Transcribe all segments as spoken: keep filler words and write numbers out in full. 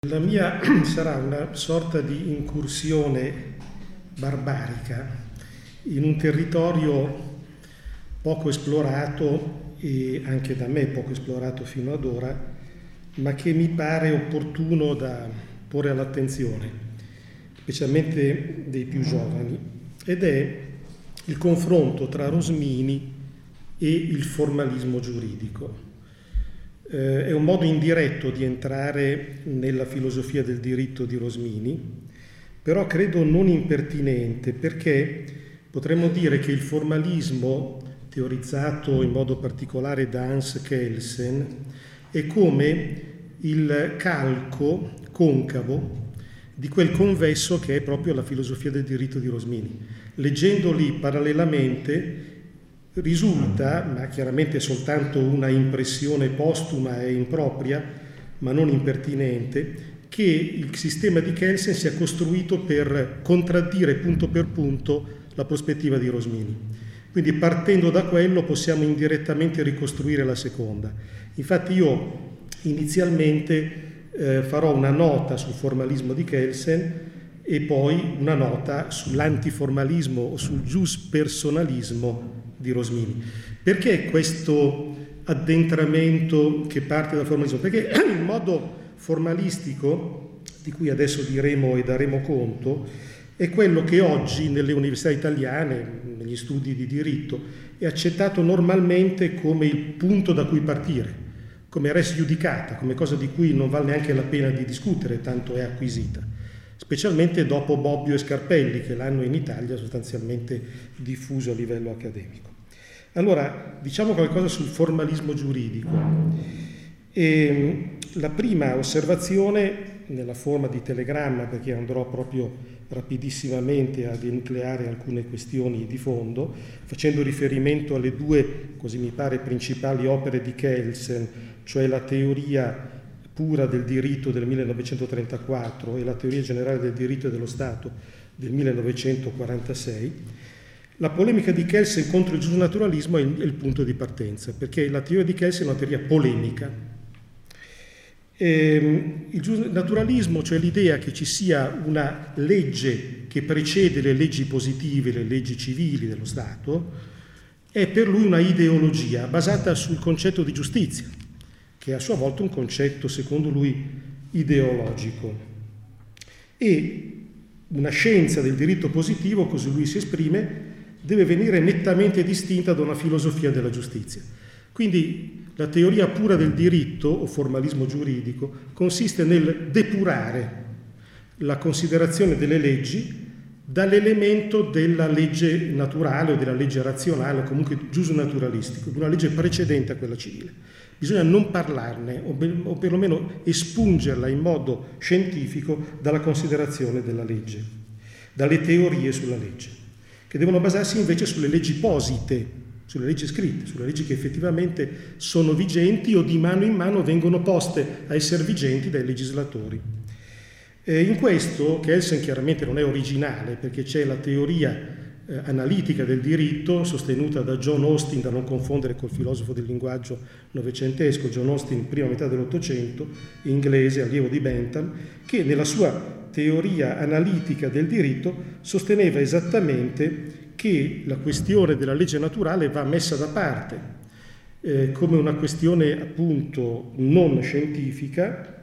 La mia sarà una sorta di incursione barbarica in un territorio poco esplorato e anche da me poco esplorato fino ad ora, ma che mi pare opportuno da porre all'attenzione, specialmente dei più giovani, ed è il confronto tra Rosmini e il formalismo giuridico. Eh, è un modo indiretto di entrare nella filosofia del diritto di Rosmini, però credo non impertinente, perché potremmo dire che il formalismo, teorizzato in modo particolare da Hans Kelsen, è come il calco concavo di quel convesso che è proprio la filosofia del diritto di Rosmini. Leggendoli parallelamente risulta, ma chiaramente è soltanto una impressione postuma e impropria, ma non impertinente, che il sistema di Kelsen sia costruito per contraddire punto per punto la prospettiva di Rosmini. Quindi partendo da quello possiamo indirettamente ricostruire la seconda. Infatti io inizialmente eh, farò una nota sul formalismo di Kelsen e poi una nota sull'antiformalismo o sul giuspersonalismo di Rosmini. Perché questo addentramento che parte dal formalismo? Perché il modo formalistico, di cui adesso diremo e daremo conto, è quello che oggi nelle università italiane, negli studi di diritto, è accettato normalmente come il punto da cui partire, come res judicata, come cosa di cui non vale neanche la pena di discutere, tanto è acquisita, specialmente dopo Bobbio e Scarpelli, che l'hanno in Italia sostanzialmente diffuso a livello accademico. Allora, diciamo qualcosa sul formalismo giuridico. E la prima osservazione, nella forma di telegramma, perché andrò proprio rapidissimamente a denucleare alcune questioni di fondo, facendo riferimento alle due, così mi pare, principali opere di Kelsen, cioè la teoria pura del diritto del millenovecentotrentaquattro e la teoria generale del diritto e dello Stato del millenovecentoquarantasei. La polemica di Kelsen contro il giusnaturalismo è il, è il punto di partenza, perché la teoria di Kelsen è una teoria polemica. E, il giusnaturalismo, cioè l'idea che ci sia una legge che precede le leggi positive, le leggi civili dello Stato, è per lui una ideologia basata sul concetto di giustizia, che è a sua volta un concetto, secondo lui, ideologico. E una scienza del diritto positivo, così lui si esprime, deve venire nettamente distinta da una filosofia della giustizia. Quindi la teoria pura del diritto, o formalismo giuridico, consiste nel depurare la considerazione delle leggi dall'elemento della legge naturale o della legge razionale, o comunque giusnaturalistico, di una legge precedente a quella civile. Bisogna non parlarne, o, be- o perlomeno espungerla in modo scientifico dalla considerazione della legge, dalle teorie sulla legge, che devono basarsi invece sulle leggi posite, sulle leggi scritte, sulle leggi che effettivamente sono vigenti o di mano in mano vengono poste a essere vigenti dai legislatori. E in questo Kelsen chiaramente non è originale, perché c'è la teoria eh, analitica del diritto sostenuta da John Austin, da non confondere col filosofo del linguaggio novecentesco, John Austin prima metà dell'Ottocento, inglese, allievo di Bentham, che nella sua teoria analitica del diritto sosteneva esattamente che la questione della legge naturale va messa da parte eh, come una questione appunto non scientifica,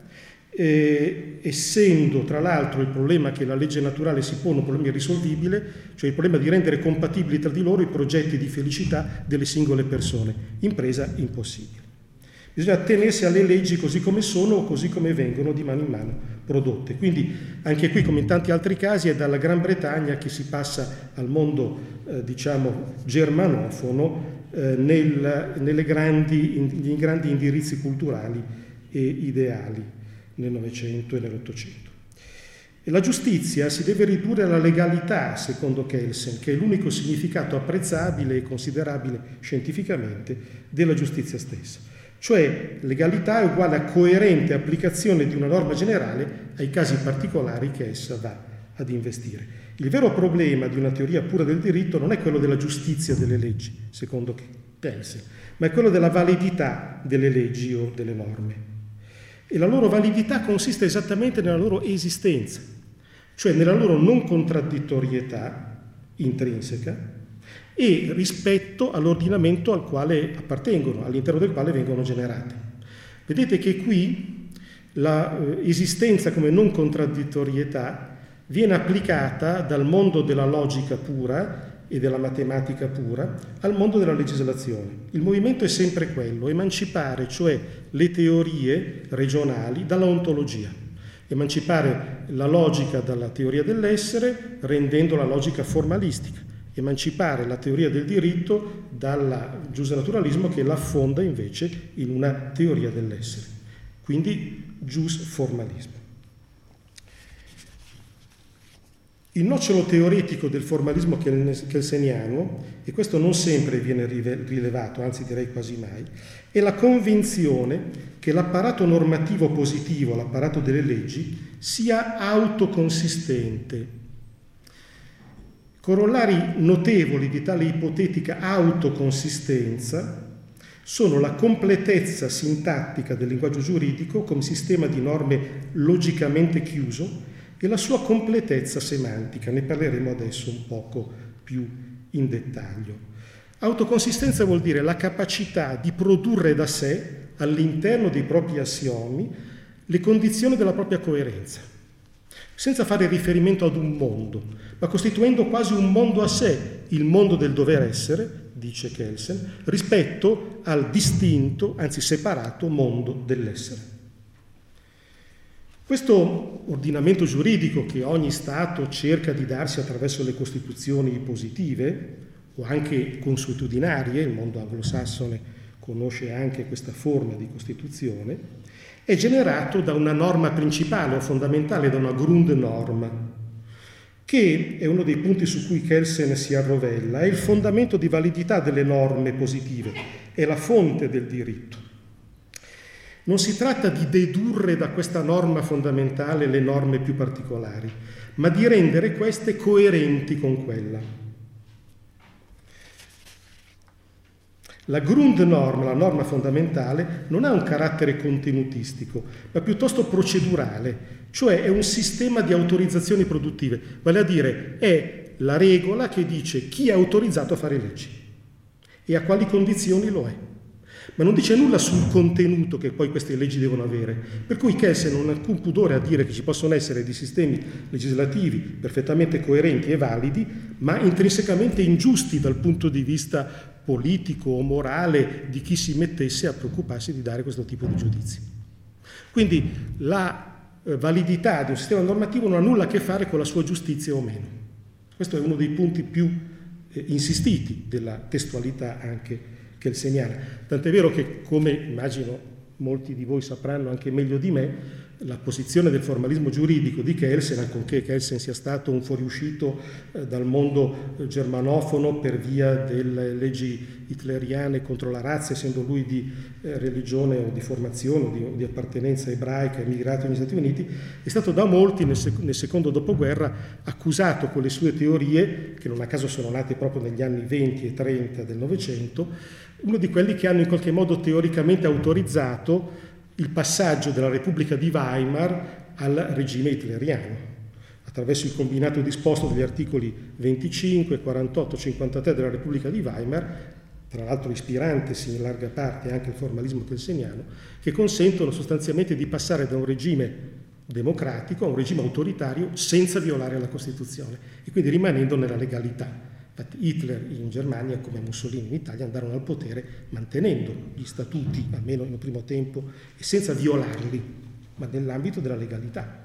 eh, essendo tra l'altro il problema che la legge naturale si pone un problema irrisolvibile, cioè il problema di rendere compatibili tra di loro i progetti di felicità delle singole persone, impresa impossibile. Bisogna attenersi alle leggi così come sono o così come vengono di mano in mano prodotte. Quindi anche qui, come in tanti altri casi, è dalla Gran Bretagna che si passa al mondo, eh, diciamo, germanofono eh, nel, nelle grandi, in, nei grandi indirizzi culturali e ideali nel Novecento e nell'Ottocento. E la giustizia si deve ridurre alla legalità, secondo Kelsen, che è l'unico significato apprezzabile e considerabile scientificamente della giustizia stessa. Cioè legalità è uguale a coerente applicazione di una norma generale ai casi particolari che essa va ad investire. Il vero problema di una teoria pura del diritto non è quello della giustizia delle leggi, secondo Kelsen, ma è quello della validità delle leggi o delle norme. e la loro validità consiste esattamente nella loro esistenza, cioè nella loro non contraddittorietà intrinseca e rispetto all'ordinamento al quale appartengono, all'interno del quale vengono generate. Vedete che qui l'esistenza come non contraddittorietà viene applicata dal mondo della logica pura e della matematica pura al mondo della legislazione. Il movimento è sempre quello, emancipare cioè le teorie regionali dalla ontologia, emancipare la logica dalla teoria dell'essere rendendo la logica formalistica, emancipare la teoria del diritto dal giusnaturalismo che l'affonda invece in una teoria dell'essere, quindi giusformalismo. Il nocciolo teoretico del formalismo kelseniano, e questo non sempre viene rilevato, anzi direi quasi mai, è la convinzione che l'apparato normativo positivo, l'apparato delle leggi, sia autoconsistente. Corollari notevoli di tale ipotetica autoconsistenza sono la completezza sintattica del linguaggio giuridico come sistema di norme logicamente chiuso e la sua completezza semantica. Ne parleremo adesso un poco più in dettaglio. Autoconsistenza vuol dire la capacità di produrre da sé, all'interno dei propri assiomi, le condizioni della propria coerenza, senza fare riferimento ad un mondo, ma costituendo quasi un mondo a sé, il mondo del dover essere, dice Kelsen, rispetto al distinto, anzi separato, mondo dell'essere. Questo ordinamento giuridico che ogni Stato cerca di darsi attraverso le costituzioni positive o anche consuetudinarie, il mondo anglosassone conosce anche questa forma di costituzione, è generato da una norma principale o fondamentale, da una Grundnorm, che è uno dei punti su cui Kelsen si arrovella, è il fondamento di validità delle norme positive, è la fonte del diritto. Non si tratta di dedurre da questa norma fondamentale le norme più particolari, ma di rendere queste coerenti con quella. La Grundnorm, la norma fondamentale, non ha un carattere contenutistico, ma piuttosto procedurale, cioè è un sistema di autorizzazioni produttive, vale a dire è la regola che dice chi è autorizzato a fare leggi e a quali condizioni lo è. Ma non dice nulla sul contenuto che poi queste leggi devono avere, per cui Kelsen non ha alcun pudore a dire che ci possono essere dei sistemi legislativi perfettamente coerenti e validi, ma intrinsecamente ingiusti dal punto di vista politico o morale di chi si mettesse a preoccuparsi di dare questo tipo di giudizi. Quindi la validità di un sistema normativo non ha nulla a che fare con la sua giustizia o meno. Questo è uno dei punti più eh, insistiti della testualità anche kelseniana. Tant'è vero che, come immagino molti di voi sapranno anche meglio di me, la posizione del formalismo giuridico di Kelsen, ancorché Kelsen sia stato un fuoriuscito eh, dal mondo eh, germanofono per via delle leggi hitleriane contro la razza, essendo lui di eh, religione o di formazione o di, di appartenenza ebraica, emigrato negli Stati Uniti, è stato da molti nel, sec- nel secondo dopoguerra accusato con le sue teorie, che non a caso sono nate proprio negli anni venti e trenta del Novecento, uno di quelli che hanno in qualche modo teoricamente autorizzato il passaggio della Repubblica di Weimar al regime hitleriano, attraverso il combinato disposto degli articoli venticinque, quarantotto, cinquantatré della Repubblica di Weimar, tra l'altro ispirantesi in larga parte anche il formalismo kelseniano, che consentono sostanzialmente di passare da un regime democratico a un regime autoritario senza violare la Costituzione e quindi rimanendo nella legalità. Infatti Hitler in Germania, come Mussolini in Italia, andarono al potere mantenendo gli statuti, almeno in un primo tempo, e senza violarli, ma nell'ambito della legalità.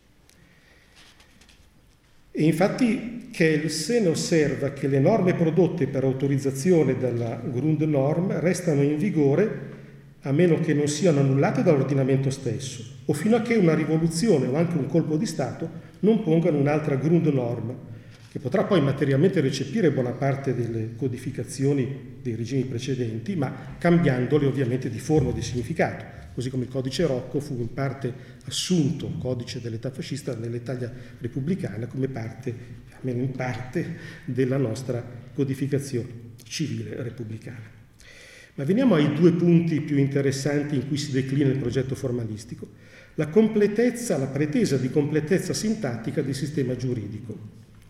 E infatti Kelsen osserva che le norme prodotte per autorizzazione dalla Grundnorm restano in vigore a meno che non siano annullate dall'ordinamento stesso, o fino a che una rivoluzione o anche un colpo di Stato non pongano un'altra Grundnorm, che potrà poi materialmente recepire buona parte delle codificazioni dei regimi precedenti, ma cambiandole ovviamente di forma o di significato, così come il codice Rocco fu in parte assunto, codice dell'età fascista, nell'Italia repubblicana come parte, almeno in parte, della nostra codificazione civile repubblicana. Ma veniamo ai due punti più interessanti in cui si declina il progetto formalistico. La completezza, la pretesa di completezza sintattica del sistema giuridico.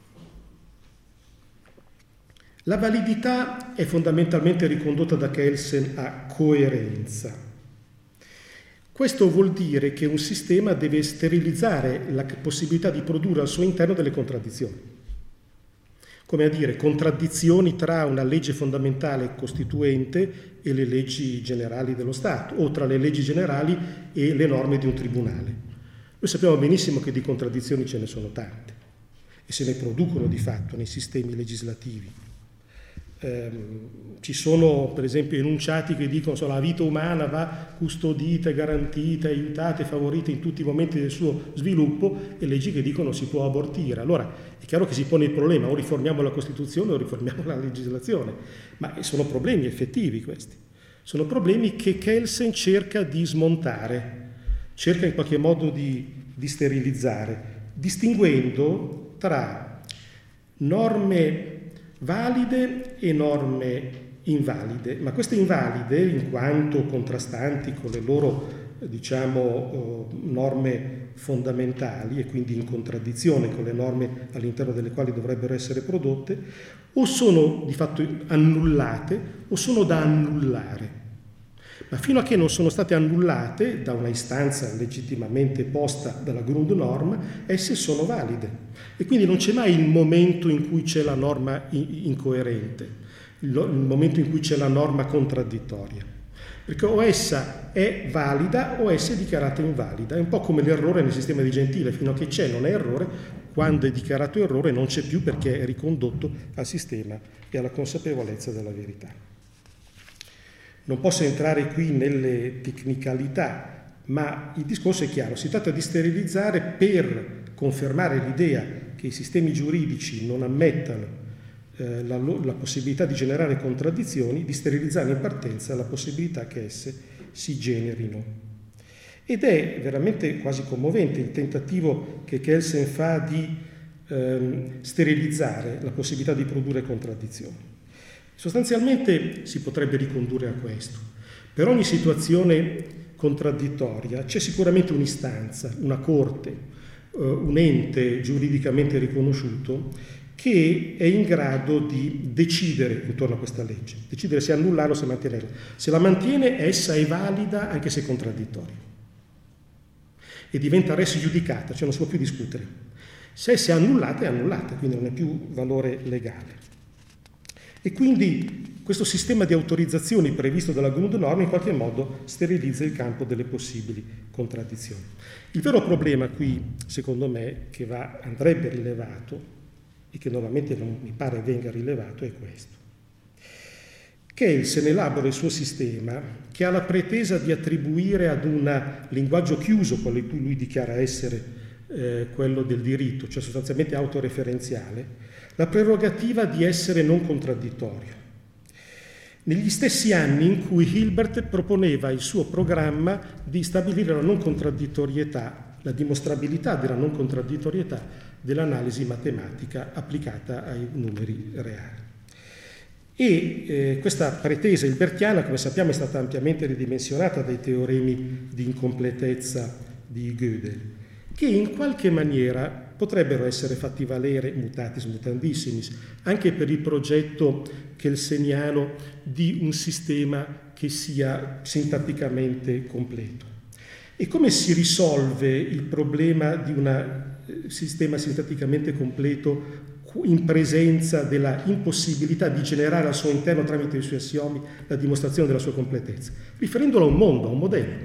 La validità è fondamentalmente ricondotta da Kelsen a coerenza. Questo vuol dire che un sistema deve sterilizzare la possibilità di produrre al suo interno delle contraddizioni. Come a dire, contraddizioni tra una legge fondamentale costituente e le leggi generali dello Stato, o tra le leggi generali e le norme di un tribunale. Noi sappiamo benissimo che di contraddizioni ce ne sono tante e se ne producono di fatto nei sistemi legislativi. Eh, ci sono per esempio enunciati che dicono che la vita umana va custodita, garantita, aiutata e favorita in tutti i momenti del suo sviluppo, e leggi che dicono si può abortire. Allora è chiaro che si pone il problema: o riformiamo la Costituzione o riformiamo la legislazione, ma sono problemi effettivi questi, sono problemi che Kelsen cerca di smontare, cerca in qualche modo di, di sterilizzare, distinguendo tra norme valide e norme invalide, ma queste invalide, in quanto contrastanti con le loro, diciamo, norme fondamentali e quindi in contraddizione con le norme all'interno delle quali dovrebbero essere prodotte, o sono di fatto annullate o sono da annullare. Ma fino a che non sono state annullate da una istanza legittimamente posta dalla Grundnorm, esse sono valide. E quindi non c'è mai il momento in cui c'è la norma incoerente, il momento in cui c'è la norma contraddittoria. Perché o essa è valida o essa è dichiarata invalida. È un po' come l'errore nel sistema di Gentile: fino a che c'è non è errore, quando è dichiarato errore non c'è più, perché è ricondotto al sistema e alla consapevolezza della verità. Non posso entrare qui nelle tecnicalità, ma il discorso è chiaro: si tratta di sterilizzare per confermare l'idea che i sistemi giuridici non ammettano eh, la, la possibilità di generare contraddizioni, di sterilizzare in partenza la possibilità che esse si generino. Ed è veramente quasi commovente il tentativo che Kelsen fa di ehm, sterilizzare la possibilità di produrre contraddizioni. Sostanzialmente si potrebbe ricondurre a questo. Per ogni situazione contraddittoria c'è sicuramente un'istanza, una corte, eh, un ente giuridicamente riconosciuto che è in grado di decidere intorno a questa legge, decidere se annullarla o se mantenerla. Se la mantiene, essa è valida anche se contraddittoria e diventa res judicata, cioè non si può più discutere. Se essa è annullata, è annullata, quindi non è più valore legale. E quindi questo sistema di autorizzazioni previsto dalla Grundnorm in qualche modo sterilizza il campo delle possibili contraddizioni. Il vero problema qui, secondo me, che va, andrebbe rilevato e che normalmente non mi pare venga rilevato, è questo. Kelsen elabora il suo sistema che ha la pretesa di attribuire ad un linguaggio chiuso, quello in cui lui dichiara essere eh, quello del diritto, cioè sostanzialmente autoreferenziale, la prerogativa di essere non contraddittorio. Negli stessi anni in cui Hilbert proponeva il suo programma di stabilire la non contraddittorietà, la dimostrabilità della non contraddittorietà dell'analisi matematica applicata ai numeri reali. E eh, questa pretesa hilbertiana, come sappiamo, è stata ampiamente ridimensionata dai teoremi di incompletezza di Gödel, che in qualche maniera potrebbero essere fatti valere mutatis mutandissimis anche per il progetto kelseniano di un sistema che sia sintatticamente completo. E come si risolve il problema di un sistema sintatticamente completo in presenza della impossibilità di generare al suo interno, tramite i suoi assiomi, la dimostrazione della sua completezza? Riferendolo a un mondo, a un modello.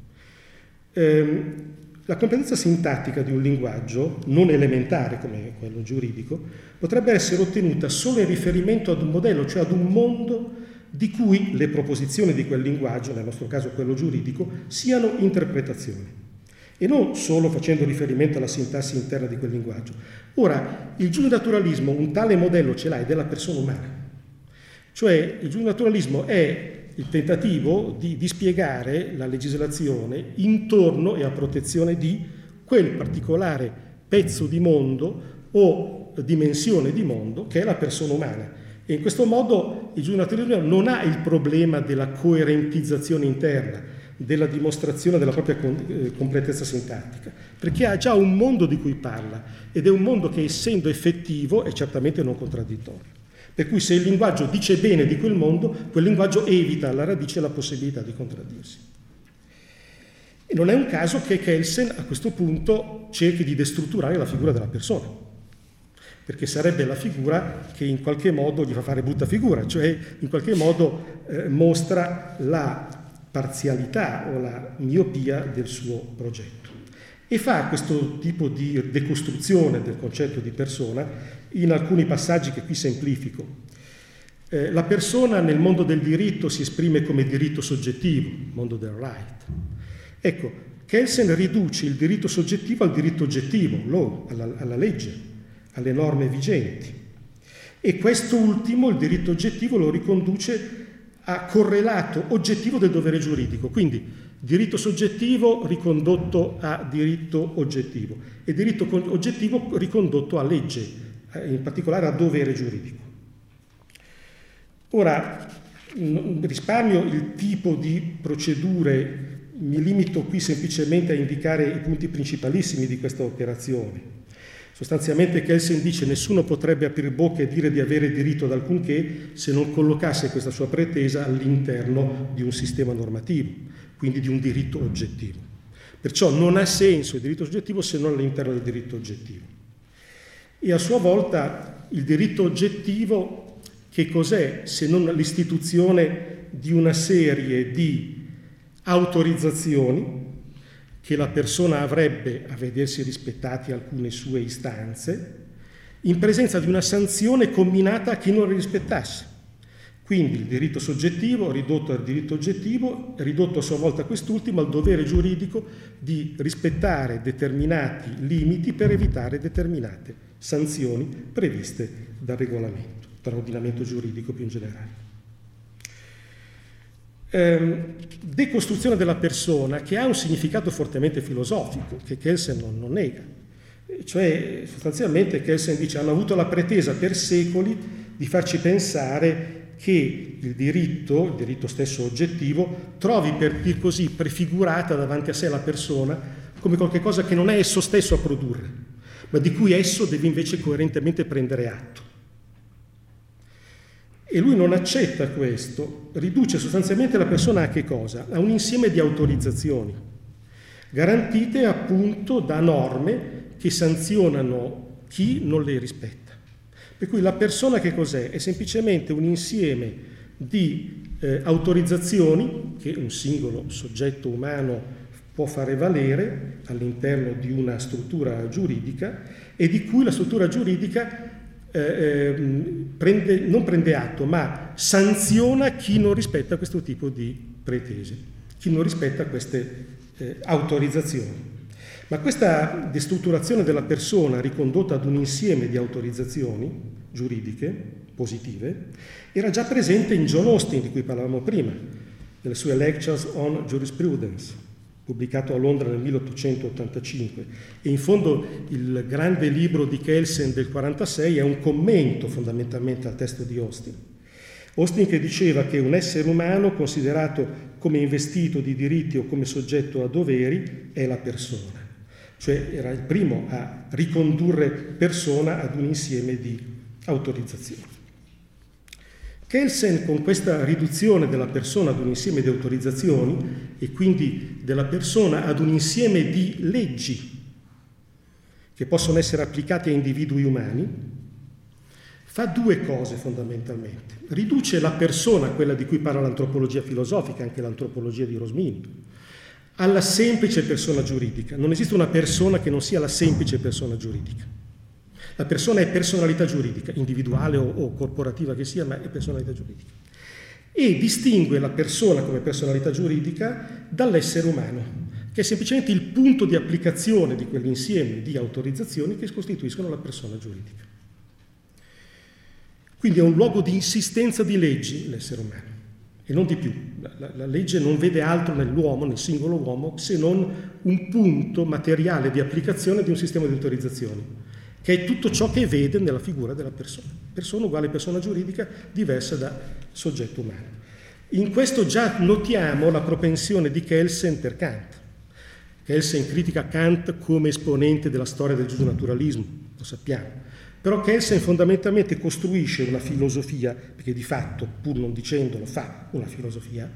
Ehm, La completezza sintattica di un linguaggio, non elementare come quello giuridico, potrebbe essere ottenuta solo in riferimento ad un modello, cioè ad un mondo di cui le proposizioni di quel linguaggio, nel nostro caso quello giuridico, siano interpretazioni, e non solo facendo riferimento alla sintassi interna di quel linguaggio. Ora, il giusnaturalismo un tale modello ce l'ha, ed è la persona umana. Cioè, il giusnaturalismo è il tentativo di dispiegare la legislazione intorno e a protezione di quel particolare pezzo di mondo o dimensione di mondo che è la persona umana. E in questo modo il giudice naturalismo non ha il problema della coerentizzazione interna, della dimostrazione della propria completezza sintattica, perché ha già un mondo di cui parla, ed è un mondo che, essendo effettivo, è certamente non contraddittorio. Per cui se il linguaggio dice bene di quel mondo, quel linguaggio evita alla radice la possibilità di contraddirsi. E non è un caso che Kelsen a questo punto cerchi di destrutturare la figura della persona, perché sarebbe la figura che in qualche modo gli fa fare brutta figura, cioè in qualche modo eh, mostra la parzialità o la miopia del suo progetto. E fa questo tipo di decostruzione del concetto di persona in alcuni passaggi che qui semplifico. Eh, la persona nel mondo del diritto si esprime come diritto soggettivo, mondo del right. Ecco, Kelsen riduce il diritto soggettivo al diritto oggettivo, law, alla, alla legge, alle norme vigenti. E questo ultimo, il diritto oggettivo, lo riconduce a correlato oggettivo del dovere giuridico. Quindi diritto soggettivo ricondotto a diritto oggettivo e diritto oggettivo ricondotto a legge, in particolare a dovere giuridico. Ora, risparmio il tipo di procedure, mi limito qui semplicemente a indicare i punti principalissimi di questa operazione. Sostanzialmente Kelsen dice: nessuno potrebbe aprire bocca e dire di avere diritto ad alcunché se non collocasse questa sua pretesa all'interno di un sistema normativo, quindi di un diritto oggettivo. Perciò non ha senso il diritto soggettivo se non all'interno del diritto oggettivo. E a sua volta il diritto oggettivo che cos'è se non l'istituzione di una serie di autorizzazioni che la persona avrebbe a vedersi rispettati alcune sue istanze, in presenza di una sanzione comminata a chi non le rispettasse. Quindi il diritto soggettivo ridotto al diritto oggettivo, ridotto a sua volta quest'ultimo al dovere giuridico di rispettare determinati limiti per evitare determinate sanzioni previste dal regolamento, dall'ordinamento giuridico più in generale. Eh, decostruzione della persona che ha un significato fortemente filosofico che Kelsen non, non nega, cioè sostanzialmente Kelsen dice: hanno avuto la pretesa per secoli di farci pensare che il diritto, il diritto stesso oggettivo, trovi per dir così prefigurata davanti a sé la persona come qualcosa che non è esso stesso a produrre, ma di cui esso deve invece coerentemente prendere atto. E lui non accetta questo, riduce sostanzialmente la persona a che cosa? A un insieme di autorizzazioni, garantite appunto da norme che sanzionano chi non le rispetta. Per cui la persona che cos'è? È semplicemente un insieme di eh, autorizzazioni che un singolo soggetto umano può fare valere all'interno di una struttura giuridica e di cui la struttura giuridica Eh, prende, non prende atto, ma sanziona chi non rispetta questo tipo di pretese, chi non rispetta queste eh, autorizzazioni. Ma questa destrutturazione della persona ricondotta ad un insieme di autorizzazioni giuridiche positive era già presente in John Austin, di cui parlavamo prima, nelle sue Lectures on Jurisprudence, pubblicato a Londra nel milleottocentottantacinque, e in fondo il grande libro di Kelsen del quarantasei è un commento fondamentalmente al testo di Austin. Austin che diceva che un essere umano considerato come investito di diritti o come soggetto a doveri è la persona, cioè era il primo a ricondurre persona ad un insieme di autorizzazioni. Kelsen, con questa riduzione della persona ad un insieme di autorizzazioni e quindi della persona ad un insieme di leggi che possono essere applicate a individui umani, fa due cose fondamentalmente. Riduce la persona, quella di cui parla l'antropologia filosofica, anche l'antropologia di Rosmini, alla semplice persona giuridica. Non esiste una persona che non sia la semplice persona giuridica. La persona è personalità giuridica, individuale o, o corporativa che sia, ma è personalità giuridica. E distingue la persona come personalità giuridica dall'essere umano, che è semplicemente il punto di applicazione di quell'insieme di autorizzazioni che costituiscono la persona giuridica. Quindi è un luogo di insistenza di leggi l'essere umano, e non di più. La, la, la legge non vede altro nell'uomo, nel singolo uomo, se non un punto materiale di applicazione di un sistema di autorizzazioni. che è tutto ciò che vede nella figura della persona. Persona uguale persona giuridica, diversa da soggetto umano. In questo già notiamo la propensione di Kelsen per Kant. Kelsen critica Kant come esponente della storia del giusnaturalismo, lo sappiamo. Però Kelsen fondamentalmente costruisce una filosofia, perché di fatto, pur non dicendolo, fa una filosofia,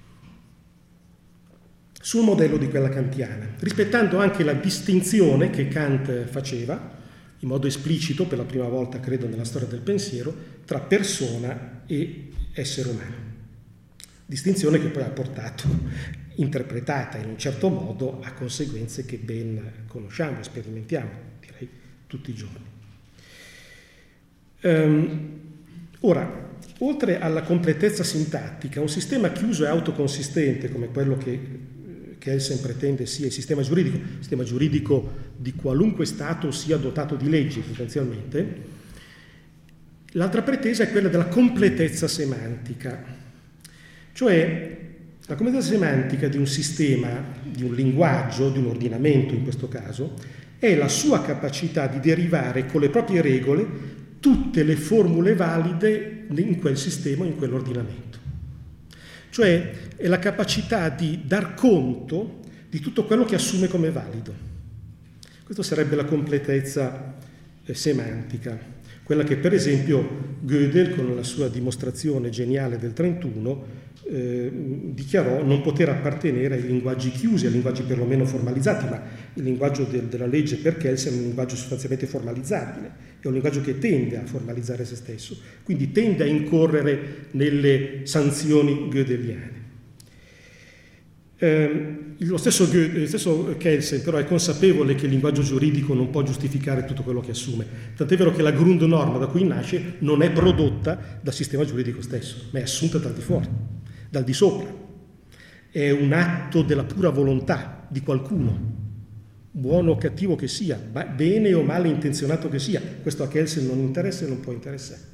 sul modello di quella kantiana, rispettando anche la distinzione che Kant faceva, in modo esplicito, per la prima volta credo nella storia del pensiero, tra persona e essere umano. Distinzione che poi ha portato, interpretata in un certo modo, a conseguenze che ben conosciamo e sperimentiamo, direi, tutti i giorni. Um, ora, oltre alla completezza sintattica, un sistema chiuso e autoconsistente come quello che Kelsen pretende sia il sistema giuridico, il sistema giuridico di qualunque Stato sia dotato di leggi potenzialmente, l'altra pretesa è quella della completezza semantica, cioè la completezza semantica di un sistema, di un linguaggio, di un ordinamento in questo caso, è la sua capacità di derivare con le proprie regole tutte le formule valide in quel sistema, in quell'ordinamento. Cioè è la capacità di dar conto di tutto quello che assume come valido. Questa sarebbe la completezza eh, semantica, quella che per esempio Gödel, con la sua dimostrazione geniale del trentuno, eh, dichiarò non poter appartenere ai linguaggi chiusi, ai linguaggi perlomeno formalizzati, ma il linguaggio del, della legge per Kelsen è un linguaggio sostanzialmente formalizzabile, è un linguaggio che tende a formalizzare se stesso, quindi tende a incorrere nelle sanzioni gödeliane. Eh, lo stesso, lo stesso Kelsen però è consapevole che il linguaggio giuridico non può giustificare tutto quello che assume, tant'è vero che la Grundnorm da cui nasce non è prodotta dal sistema giuridico stesso, ma è assunta dal di fuori, dal di sopra. È un atto della pura volontà di qualcuno, buono o cattivo che sia, bene o male intenzionato che sia, questo a Kelsen non interessa e non può interessare.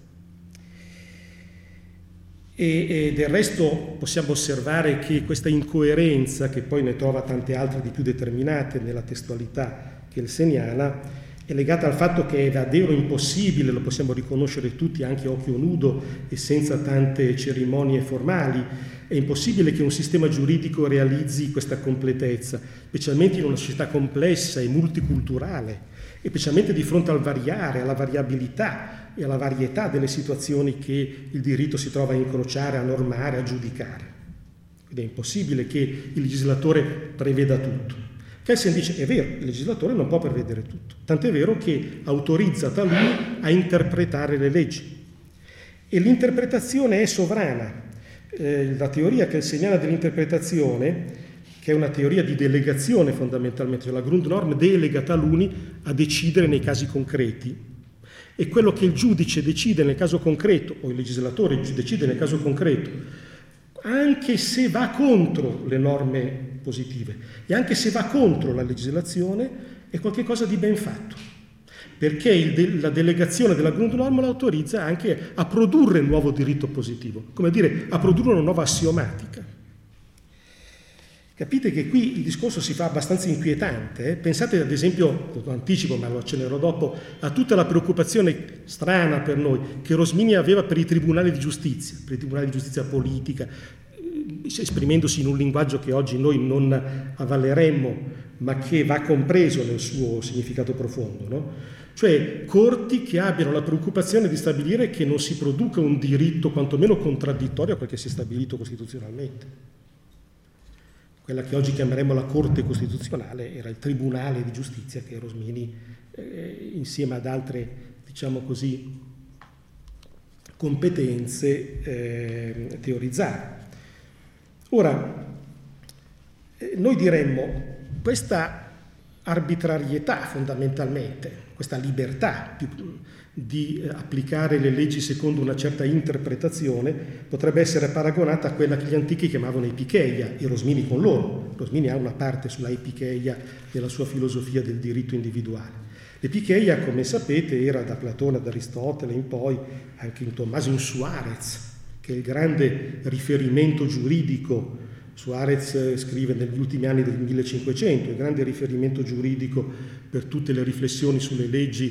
E, e del resto possiamo osservare che questa incoerenza, che poi ne trova tante altre di più determinate nella testualità kelseniana, è legata al fatto che è davvero impossibile, lo possiamo riconoscere tutti anche a occhio nudo e senza tante cerimonie formali, è impossibile che un sistema giuridico realizzi questa completezza, specialmente in una società complessa e multiculturale, e specialmente di fronte al variare, alla variabilità e alla varietà delle situazioni che il diritto si trova a incrociare, a normare, a giudicare. Quindi è impossibile che il legislatore preveda tutto. Kelsen dice, è vero, il legislatore non può prevedere tutto, tant'è vero che autorizza taluni a interpretare le leggi. E l'interpretazione è sovrana. Eh, la teoria kelseniana dell'interpretazione, che è una teoria di delegazione fondamentalmente, cioè la Grundnorm delega taluni a decidere nei casi concreti, e quello che il giudice decide nel caso concreto, o il legislatore decide nel caso concreto, anche se va contro le norme positive e anche se va contro la legislazione, è qualcosa di ben fatto, perché il de- la delegazione della Grundnorm l'autorizza anche a produrre nuovo diritto positivo, come dire, a produrre una nuova assiomatica. Capite che qui il discorso si fa abbastanza inquietante. Eh? Pensate ad esempio, lo anticipo ma lo accennerò dopo, a tutta la preoccupazione strana per noi che Rosmini aveva per i tribunali di giustizia, per i tribunali di giustizia politica, esprimendosi in un linguaggio che oggi noi non avvaleremmo, ma che va compreso nel suo significato profondo, no? Cioè corti che abbiano la preoccupazione di stabilire che non si produca un diritto quantomeno contraddittorio a quel che si è stabilito costituzionalmente. Quella che oggi chiameremo la Corte Costituzionale era il Tribunale di Giustizia che Rosmini, eh, insieme ad altre, diciamo così, competenze, eh, teorizzava. Ora, eh, noi diremmo, questa arbitrarietà fondamentalmente, questa libertà più, di applicare le leggi secondo una certa interpretazione potrebbe essere paragonata a quella che gli antichi chiamavano epicheia, e Rosmini con loro. Rosmini ha una parte sulla epicheia nella sua filosofia del diritto individuale. L'epicheia, come sapete, era da Platone ad Aristotele in poi, anche in Tommaso, in Suarez, che è il grande riferimento giuridico. Suarez scrive negli ultimi anni del millecinquecento, il grande riferimento giuridico per tutte le riflessioni sulle leggi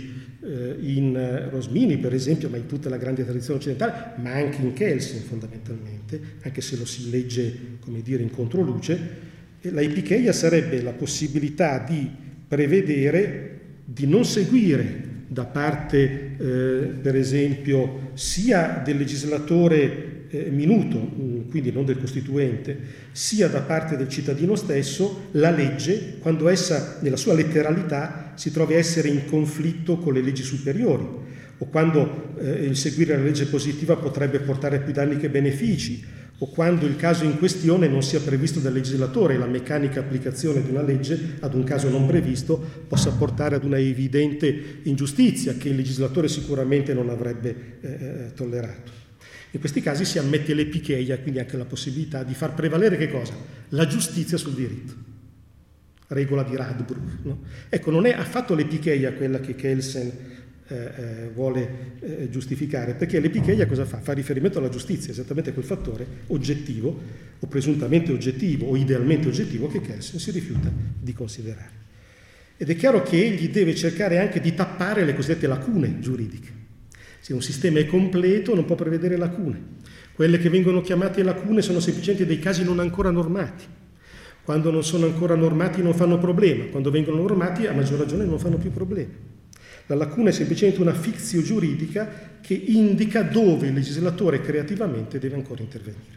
eh, in Rosmini, per esempio, ma in tutta la grande tradizione occidentale, ma anche in Kelsen fondamentalmente, anche se lo si legge, come dire, in controluce. La epicheia sarebbe la possibilità di prevedere, di non seguire da parte, eh, per esempio, sia del legislatore eh, minuto, quindi non del costituente, sia da parte del cittadino stesso, la legge, quando essa, nella sua letteralità, si trovi a essere in conflitto con le leggi superiori, o quando eh, il seguire la legge positiva potrebbe portare più danni che benefici, o quando il caso in questione non sia previsto dal legislatore e la meccanica applicazione di una legge ad un caso non previsto possa portare ad una evidente ingiustizia che il legislatore sicuramente non avrebbe eh, tollerato. In questi casi si ammette l'epicheia, quindi anche la possibilità di far prevalere che cosa? La giustizia sul diritto. Regola di Radbruch. No? Ecco, non è affatto l'epicheia quella che Kelsen Eh, eh, vuole eh, giustificare, perché l'epicheia cosa fa? Fa riferimento alla giustizia, esattamente quel fattore oggettivo o presuntamente oggettivo o idealmente oggettivo che Kelsen si rifiuta di considerare. Ed è chiaro che egli deve cercare anche di tappare le cosiddette lacune giuridiche. Se un sistema è completo non può prevedere lacune. Quelle che vengono chiamate lacune sono semplicemente dei casi non ancora normati. Quando non sono ancora normati non fanno problema, quando vengono normati a maggior ragione non fanno più problema. La lacuna è semplicemente una fictio giuridica che indica dove il legislatore creativamente deve ancora intervenire.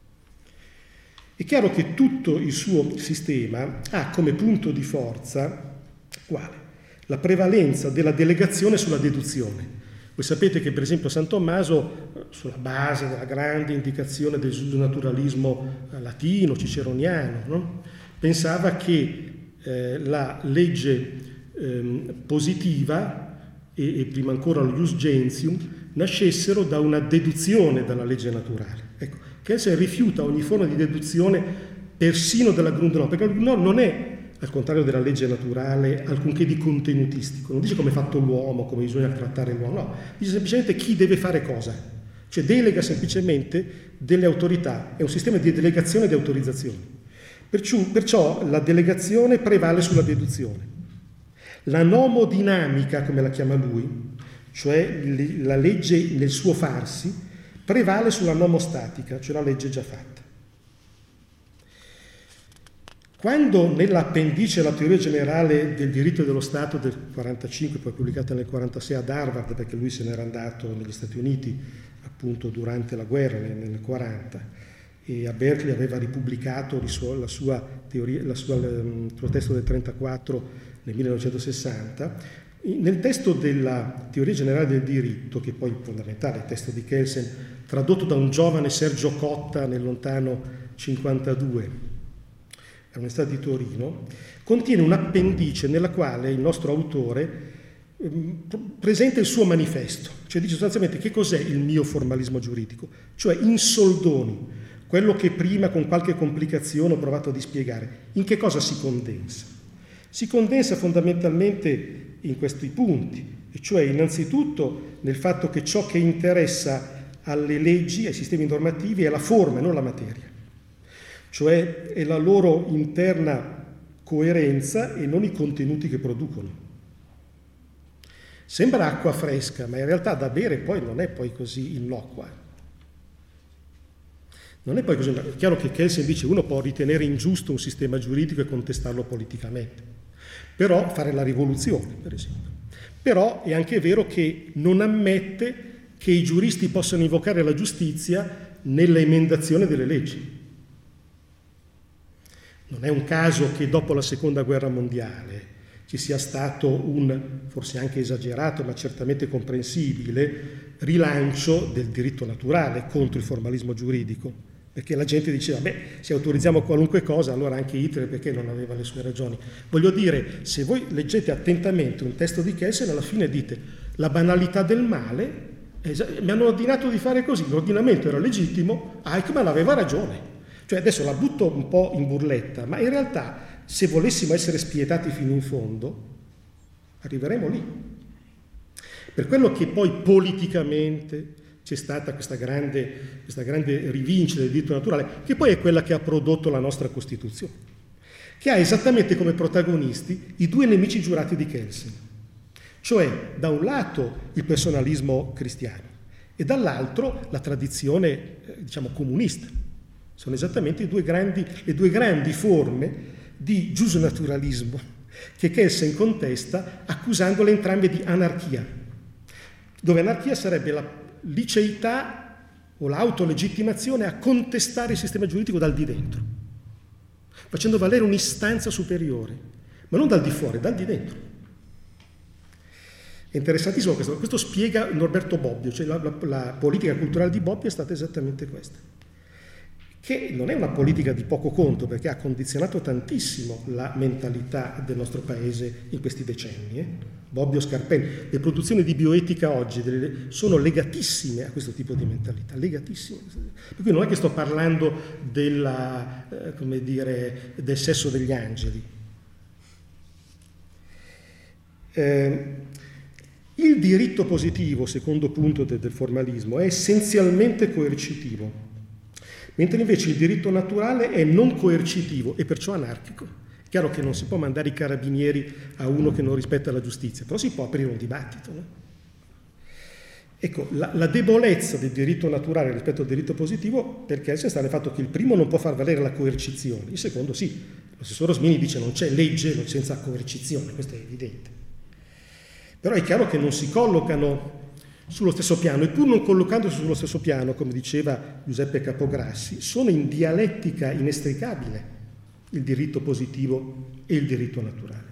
È chiaro che tutto il suo sistema ha come punto di forza quale? La prevalenza della delegazione sulla deduzione. Voi sapete che per esempio San Tommaso, sulla base della grande indicazione del giusnaturalismo latino, ciceroniano, no? Pensava che eh, la legge positiva e, e prima ancora lo ius gentium nascessero da una deduzione dalla legge naturale. Ecco, Kelsen rifiuta ogni forma di deduzione persino della Grundnorm, perché la Grundnorm non è, al contrario della legge naturale, alcunché di contenutistico, non dice come è fatto l'uomo, come bisogna trattare l'uomo, no, dice semplicemente chi deve fare cosa, cioè delega semplicemente delle autorità, è un sistema di delegazione e di autorizzazione. Perciò, perciò la delegazione prevale sulla deduzione. La nomodinamica, come la chiama lui, cioè la legge nel suo farsi, prevale sulla nomostatica, cioè la legge già fatta. Quando nell'appendice alla teoria generale del diritto dello Stato del quarantacinque, poi pubblicata nel quarantasei ad Harvard, perché lui se n'era andato negli Stati Uniti appunto durante la guerra, nel quaranta, e a Berkeley aveva ripubblicato la sua teoria, la sua, il suo testo del trentaquattro nel millenovecentosessanta, nel testo della teoria generale del diritto, che poi è fondamentale, il testo di Kelsen, tradotto da un giovane Sergio Cotta nel lontano cinquantadue all'Università di Torino, contiene un appendice nella quale il nostro autore presenta il suo manifesto, cioè dice sostanzialmente che cos'è il mio formalismo giuridico, cioè in soldoni, quello che prima con qualche complicazione ho provato a dispiegare, in che cosa si condensa? Si condensa fondamentalmente in questi punti, e cioè innanzitutto nel fatto che ciò che interessa alle leggi, ai sistemi normativi, è la forma e non la materia, cioè è la loro interna coerenza e non i contenuti che producono. Sembra acqua fresca, ma in realtà da bere poi non è poi così innocua. Non è poi così. È chiaro che Kelsen dice uno può ritenere ingiusto un sistema giuridico e contestarlo politicamente, però fare la rivoluzione, per esempio. Però è anche vero che non ammette che i giuristi possano invocare la giustizia nella emendazione delle leggi. Non è un caso che dopo la Seconda Guerra Mondiale ci sia stato un, forse anche esagerato, ma certamente comprensibile, rilancio del diritto naturale contro il formalismo giuridico. Perché la gente diceva, beh, se autorizziamo qualunque cosa, allora anche Hitler perché non aveva le sue ragioni. Voglio dire, se voi leggete attentamente un testo di Kelsen, alla fine dite, la banalità del male, mi hanno ordinato di fare così, l'ordinamento era legittimo, Eichmann aveva ragione. Cioè adesso la butto un po' in burletta, ma in realtà se volessimo essere spietati fino in fondo, arriveremo lì. Per quello che poi politicamente c'è stata questa grande, questa grande rivincita del diritto naturale, che poi è quella che ha prodotto la nostra Costituzione, che ha esattamente come protagonisti i due nemici giurati di Kelsen, Cioè, da un lato il personalismo cristiano e dall'altro la tradizione, eh, diciamo, comunista. Sono esattamente i due grandi, le due grandi forme di giusnaturalismo che Kelsen contesta, accusandole entrambe di anarchia, dove anarchia sarebbe la liceità o l'autolegittimazione a contestare il sistema giuridico dal di dentro, facendo valere un'istanza superiore, ma non dal di fuori, dal di dentro. È interessantissimo questo, questo spiega Norberto Bobbio, cioè la, la, la politica culturale di Bobbio è stata esattamente questa, che non è una politica di poco conto, perché ha condizionato tantissimo la mentalità del nostro paese in questi decenni. Eh? Bobbio, Scarpelli, le produzioni di bioetica oggi delle, sono legatissime a questo tipo di mentalità, legatissime. Per cui non è che sto parlando della, eh, come dire, del sesso degli angeli. Eh, Il diritto positivo, secondo punto de, del formalismo, è essenzialmente coercitivo, mentre invece il diritto naturale è non coercitivo e perciò anarchico. È chiaro che non si può mandare i carabinieri a uno che non rispetta la giustizia, però si può aprire un dibattito. No? Ecco, la, la debolezza del diritto naturale rispetto al diritto positivo, perché sta nel fatto che il primo non può far valere la coercizione, il secondo sì. Lo stesso Rosmini dice non c'è legge senza coercizione, questo è evidente. Però è chiaro che non si collocano sullo stesso piano, e pur non collocandosi sullo stesso piano, come diceva Giuseppe Capograssi, sono in dialettica inestricabile il diritto positivo e il diritto naturale.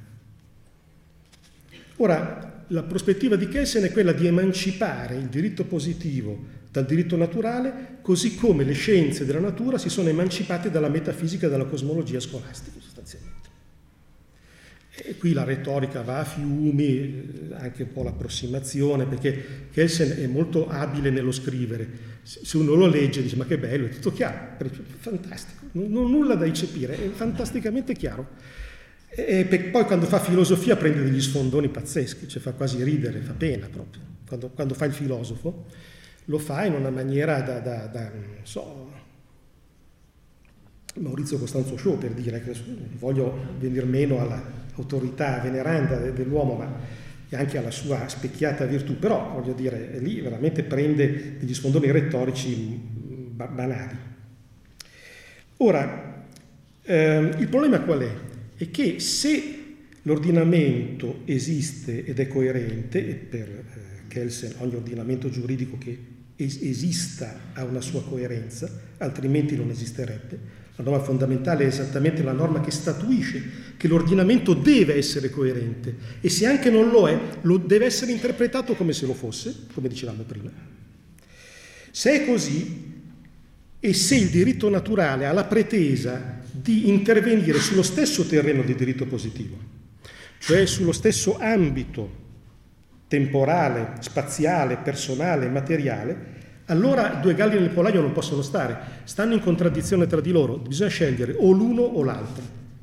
Ora, la prospettiva di Kelsen è quella di emancipare il diritto positivo dal diritto naturale, così come le scienze della natura si sono emancipate dalla metafisica e dalla cosmologia scolastica, sostanzialmente. E qui la retorica va a fiumi, anche un po' l'approssimazione, perché Kelsen è molto abile nello scrivere. Se uno lo legge dice ma che bello, è tutto chiaro, fantastico, non ho nulla da eccepire, è fantasticamente chiaro. E poi quando fa filosofia prende degli sfondoni pazzeschi, cioè fa quasi ridere, fa pena proprio. Quando, quando fa il filosofo lo fa in una maniera da, da, da non so, Maurizio Costanzo Show, per dire, che voglio venir meno all'autorità veneranda dell'uomo, ma anche alla sua specchiata virtù, però voglio dire, lì veramente prende degli sfondoni retorici banali. Ora, ehm, il problema qual è? È che se l'ordinamento esiste ed è coerente, e per eh, Kelsen ogni ordinamento giuridico che es- esista ha una sua coerenza, altrimenti non esisterebbe. La norma fondamentale è esattamente la norma che statuisce che l'ordinamento deve essere coerente, e se anche non lo è, lo deve essere interpretato come se lo fosse, come dicevamo prima. Se è così, e se il diritto naturale ha la pretesa di intervenire sullo stesso terreno del diritto positivo, cioè sullo stesso ambito temporale, spaziale, personale, materiale, allora due galli nel pollaio non possono stare, stanno in contraddizione tra di loro, bisogna scegliere o l'uno o l'altro.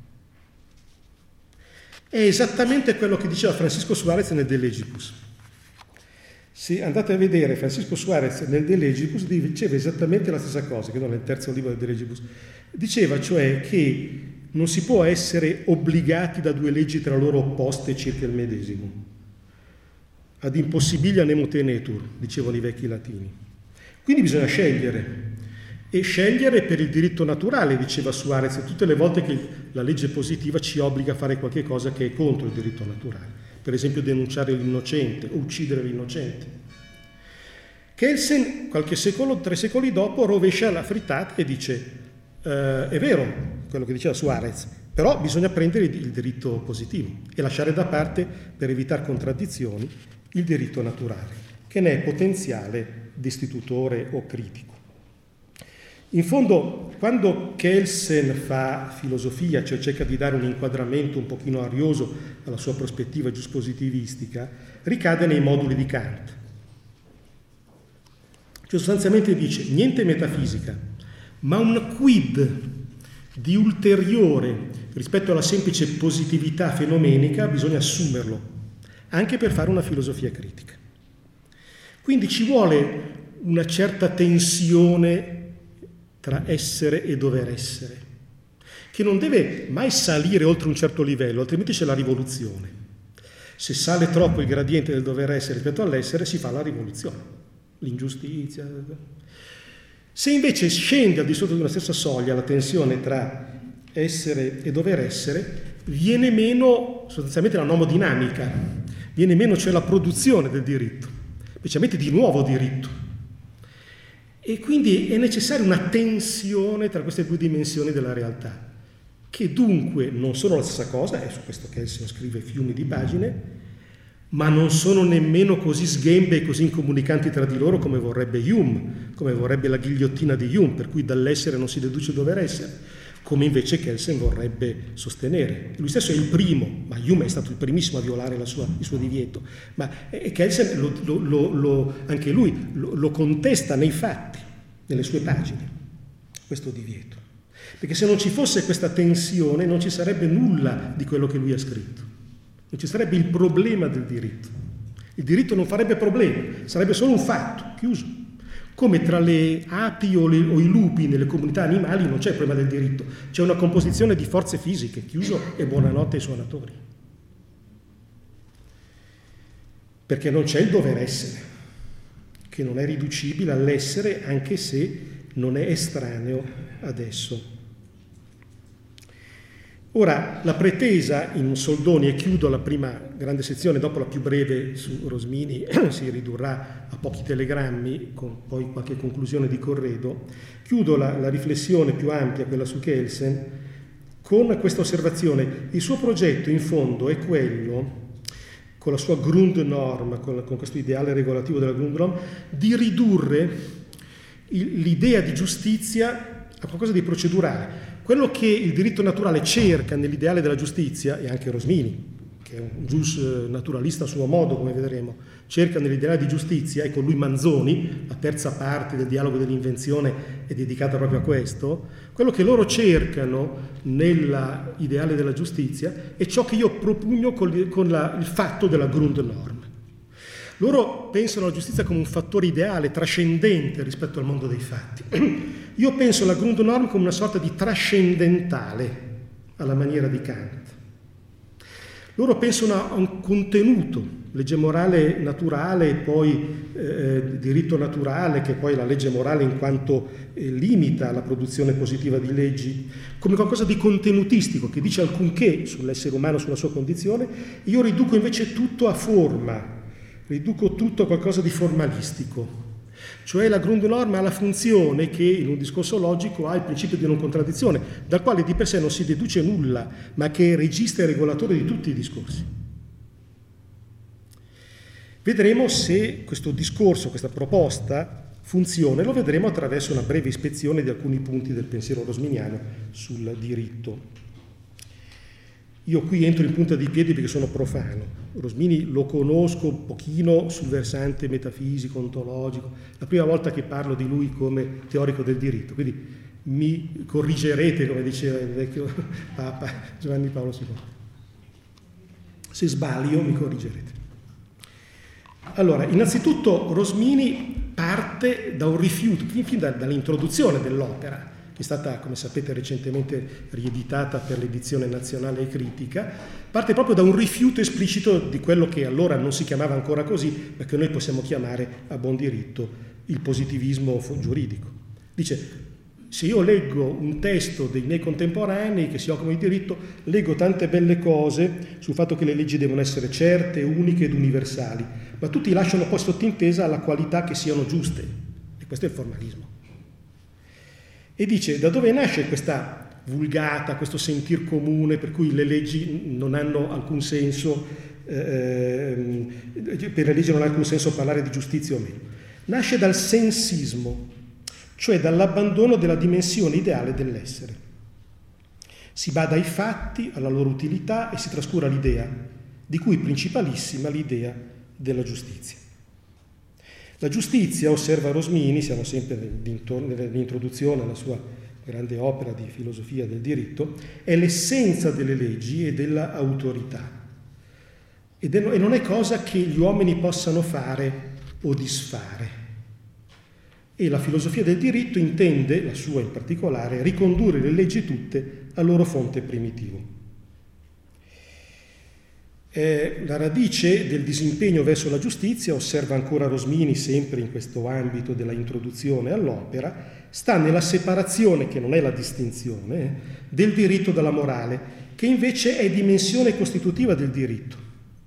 È esattamente quello che diceva Francisco Suarez nel De Legibus. Se andate a vedere Francisco Suarez nel De Legibus diceva esattamente la stessa cosa, che non nel terzo libro del De Legibus. Diceva cioè che non si può essere obbligati da due leggi tra loro opposte circa il medesimo. Ad impossibilia nemo tenetur, dicevano i vecchi latini. Quindi bisogna scegliere, e scegliere per il diritto naturale, diceva Suarez, tutte le volte che la legge positiva ci obbliga a fare qualche cosa che è contro il diritto naturale, per esempio denunciare l'innocente o uccidere l'innocente. Kelsen, qualche secolo, tre secoli dopo, rovescia la frittata e dice eh, è vero quello che diceva Suarez, però bisogna prendere il diritto positivo e lasciare da parte, per evitare contraddizioni, il diritto naturale, che ne è potenziale destitutore o critico. In fondo, quando Kelsen fa filosofia, cioè cerca di dare un inquadramento un pochino arioso alla sua prospettiva giuspositivistica, ricade nei moduli di Kant. Cioè sostanzialmente dice niente metafisica, ma un quid di ulteriore rispetto alla semplice positività fenomenica bisogna assumerlo, anche per fare una filosofia critica. Quindi ci vuole una certa tensione tra essere e dover essere, che non deve mai salire oltre un certo livello, altrimenti c'è la rivoluzione. Se sale troppo il gradiente del dover essere rispetto all'essere, si fa la rivoluzione, l'ingiustizia. Se invece scende al di sotto di una stessa soglia la tensione tra essere e dover essere, viene meno sostanzialmente la nomodinamica, viene meno cioè la produzione del diritto, specialmente di nuovo diritto. E quindi è necessaria una tensione tra queste due dimensioni della realtà, che dunque non sono la stessa cosa, e su questo Kelsen scrive fiumi di pagine, ma non sono nemmeno così sghembe e così incomunicanti tra di loro come vorrebbe Hume, come vorrebbe la ghigliottina di Hume, per cui dall'essere non si deduce il dover essere, come invece Kelsen vorrebbe sostenere. Lui stesso è il primo, ma Hume è stato il primissimo a violare la sua, il suo divieto, ma Kelsen lo, lo, lo, lo, anche lui lo, lo contesta nei fatti, nelle sue pagine, questo divieto. Perché se non ci fosse questa tensione non ci sarebbe nulla di quello che lui ha scritto. Non ci sarebbe il problema del diritto. Il diritto non farebbe problemi, sarebbe solo un fatto, chiuso. Come tra le api o, le, o i lupi nelle comunità animali non c'è il problema del diritto, c'è una composizione di forze fisiche, chiuso, e buonanotte ai suonatori. Perché non c'è il dover essere, che non è riducibile all'essere anche se non è estraneo ad esso. Ora, la pretesa in soldoni, e chiudo la prima grande sezione, dopo la più breve su Rosmini si ridurrà a pochi telegrammi, con poi qualche conclusione di corredo, chiudo la, la riflessione più ampia, quella su Kelsen, con questa osservazione. Il suo progetto in fondo è quello, con la sua Grundnorm, con, con questo ideale regolativo della Grundnorm, di ridurre il, l'idea di giustizia a qualcosa di procedurale. Quello che il diritto naturale cerca nell'ideale della giustizia, e anche Rosmini, che è un gius naturalista a suo modo, come vedremo, cerca nell'ideale di giustizia, e con lui Manzoni, la terza parte del dialogo dell'invenzione è dedicata proprio a questo, quello che loro cercano nell'ideale della giustizia è ciò che io propugno con, con la, il fatto della Grundnorm. Loro pensano alla giustizia come un fattore ideale, trascendente rispetto al mondo dei fatti. Io penso alla Grundnorm come una sorta di trascendentale, alla maniera di Kant. Loro pensano a un contenuto, legge morale naturale e poi eh, diritto naturale, che poi è la legge morale in quanto eh, limita la produzione positiva di leggi, come qualcosa di contenutistico, che dice alcunché sull'essere umano, sulla sua condizione. Io riduco invece tutto a forma, riduco tutto a qualcosa di formalistico, cioè la Grundnorm ha la funzione che in un discorso logico ha il principio di non contraddizione, dal quale di per sé non si deduce nulla, ma che è regista e regolatore di tutti i discorsi. Vedremo se questo discorso, questa proposta funziona, e lo vedremo attraverso una breve ispezione di alcuni punti del pensiero rosminiano sul diritto. Io qui entro in punta di piedi perché sono profano. Rosmini lo conosco un pochino sul versante metafisico, ontologico, la prima volta che parlo di lui come teorico del diritto, quindi mi corrigerete, come diceva il vecchio Papa Giovanni Paolo secondo. Se sbaglio mi corrigerete. Allora, innanzitutto Rosmini parte da un rifiuto, fin dall'introduzione dell'opera, che è stata, come sapete, recentemente rieditata per l'edizione nazionale e critica, parte proprio da un rifiuto esplicito di quello che allora non si chiamava ancora così, ma che noi possiamo chiamare a buon diritto il positivismo giuridico. Dice, se io leggo un testo dei miei contemporanei che si occupano di diritto, leggo tante belle cose sul fatto che le leggi devono essere certe, uniche ed universali, ma tutti lasciano poi sottintesa la qualità che siano giuste, e questo è il formalismo. E dice, da dove nasce questa vulgata, questo sentir comune per cui le leggi non hanno alcun senso, eh, per le leggi non ha alcun senso parlare di giustizia o meno? Nasce dal sensismo, cioè dall'abbandono della dimensione ideale dell'essere. Si bada ai fatti, alla loro utilità, e si trascura l'idea, di cui principalissima l'idea della giustizia. La giustizia, osserva Rosmini, siamo sempre nell'introduzione alla sua grande opera di filosofia del diritto, è l'essenza delle leggi e dell'autorità. E non è cosa che gli uomini possano fare o disfare. E la filosofia del diritto intende, la sua in particolare, ricondurre le leggi tutte al loro fonte primitivo. Eh, la radice del disimpegno verso la giustizia, osserva ancora Rosmini sempre in questo ambito della introduzione all'opera, sta nella separazione, che non è la distinzione, eh, del diritto dalla morale, che invece è dimensione costitutiva del diritto.